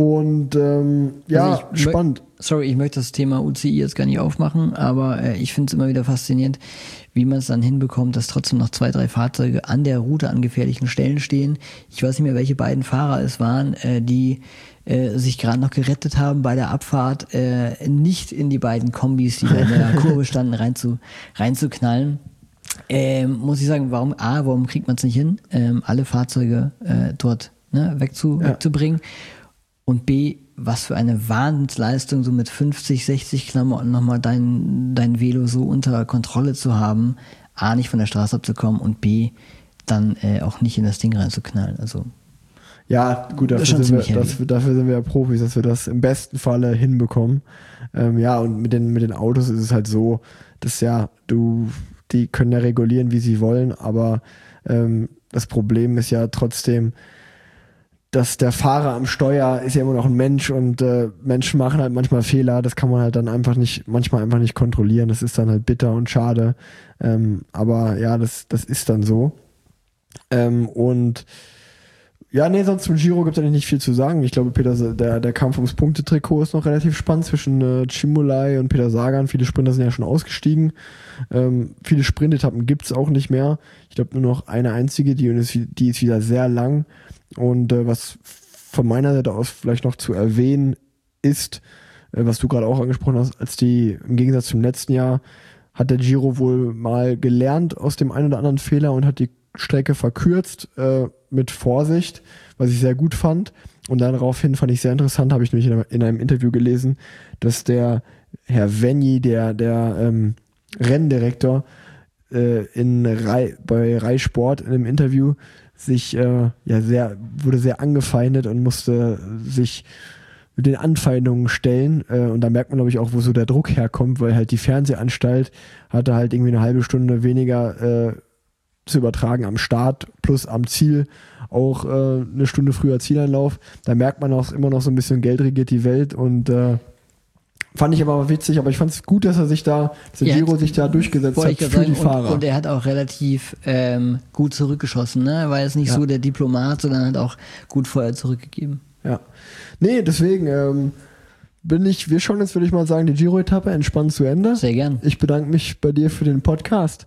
Und ähm, ja, Also ich spannend. Sorry, ich möchte das Thema U C I jetzt gar nicht aufmachen, aber äh, ich finde es immer wieder faszinierend, wie man es dann hinbekommt, dass trotzdem noch zwei, drei Fahrzeuge an der Route an gefährlichen Stellen stehen. Ich weiß nicht mehr, welche beiden Fahrer es waren, äh, die äh, sich gerade noch gerettet haben bei der Abfahrt, äh, nicht in die beiden Kombis, die da in der Kurve standen, rein zu, reinzuknallen. Ähm, muss ich sagen, warum, A, warum kriegt man es nicht hin, ähm, alle Fahrzeuge äh, dort ne, wegzu, Ja. wegzubringen? Und B, was für eine Wahnsinnsleistung, so mit fünfzig, sechzig Klamotten nochmal dein, dein Velo so unter Kontrolle zu haben, A, nicht von der Straße abzukommen und B, dann äh, auch nicht in das Ding reinzuknallen. Also Ja, gut, Das ist dafür schon sind, wir, ziemlich das, dafür sind wir ja Profis, dass wir das im besten Falle hinbekommen. Ähm, ja, und mit den, mit den Autos ist es halt so, dass ja, du, die können ja regulieren, wie sie wollen, aber ähm, das Problem ist ja trotzdem, dass der Fahrer am Steuer ist ja immer noch ein Mensch und äh, Menschen machen halt manchmal Fehler, das kann man halt dann einfach nicht, manchmal einfach nicht kontrollieren, das ist dann halt bitter und schade, ähm, aber ja, das, das ist dann so. Ähm, und ja, nee, sonst zum Giro gibt es eigentlich nicht viel zu sagen. Ich glaube, Peter, der, der Kampf ums Punktetrikot ist noch relativ spannend zwischen äh, Cimolai und Peter Sagan. Viele Sprinter sind ja schon ausgestiegen. Ähm, viele Sprintetappen gibt es auch nicht mehr. Ich glaube nur noch eine einzige, die ist, die ist wieder sehr lang. Und äh, was von meiner Seite aus vielleicht noch zu erwähnen ist, äh, was du gerade auch angesprochen hast, als die im Gegensatz zum letzten Jahr hat der Giro wohl mal gelernt aus dem einen oder anderen Fehler und hat die Strecke verkürzt äh, mit Vorsicht, was ich sehr gut fand. Und daraufhin fand ich sehr interessant, habe ich nämlich in einem, in einem Interview gelesen, dass der Herr Venny, der, der ähm, Renndirektor, äh, in Rai, bei Rai Sport in einem Interview sich äh, ja sehr, wurde sehr angefeindet und musste sich mit den Anfeindungen stellen. Äh, und da merkt man, glaube ich, auch, wo so der Druck herkommt, weil halt die Fernsehanstalt hatte halt irgendwie eine halbe Stunde weniger äh, zu übertragen am Start plus am Ziel auch äh, eine Stunde früher Zieleinlauf. Da merkt man auch immer noch so ein bisschen, Geld regiert die Welt und äh, fand ich aber witzig, aber ich fand es gut, dass er sich da, dass der Ja, Giro sich da durchgesetzt wollte hat ich gerade für sagen, die Fahrer. Und, und er hat auch relativ ähm, gut zurückgeschossen, ne? Er war jetzt nicht Ja. so der Diplomat, sondern hat auch gut Feuer zurückgegeben. Ja. Nee, deswegen ähm, bin ich, wir schauen jetzt, würde ich mal sagen, die Giro-Etappe entspannt zu Ende. Sehr gern. Ich bedanke mich bei dir für den Podcast.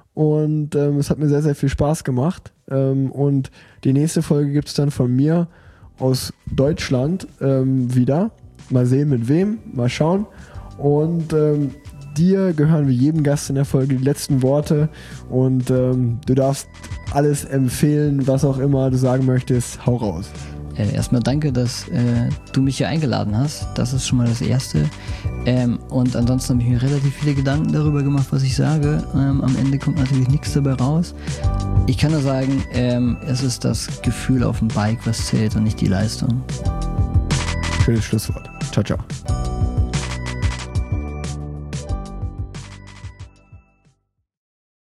Und ähm, es hat mir sehr, sehr viel Spaß gemacht. Ähm, und die nächste Folge gibt es dann von mir aus Deutschland ähm, wieder. Mal sehen, mit wem. Mal schauen. Und ähm, dir gehören wie jedem Gast in der Folge die letzten Worte. Und ähm, du darfst alles empfehlen, was auch immer du sagen möchtest. Hau raus. Äh, erstmal danke, dass äh, du mich hier eingeladen hast. Das ist schon mal das Erste. Ähm, und ansonsten habe ich mir relativ viele Gedanken darüber gemacht, was ich sage. Ähm, am Ende kommt natürlich nichts dabei raus. Ich kann nur sagen, ähm, es ist das Gefühl auf dem Bike, was zählt und nicht die Leistung. Schönes Schlusswort. Ciao, ciao.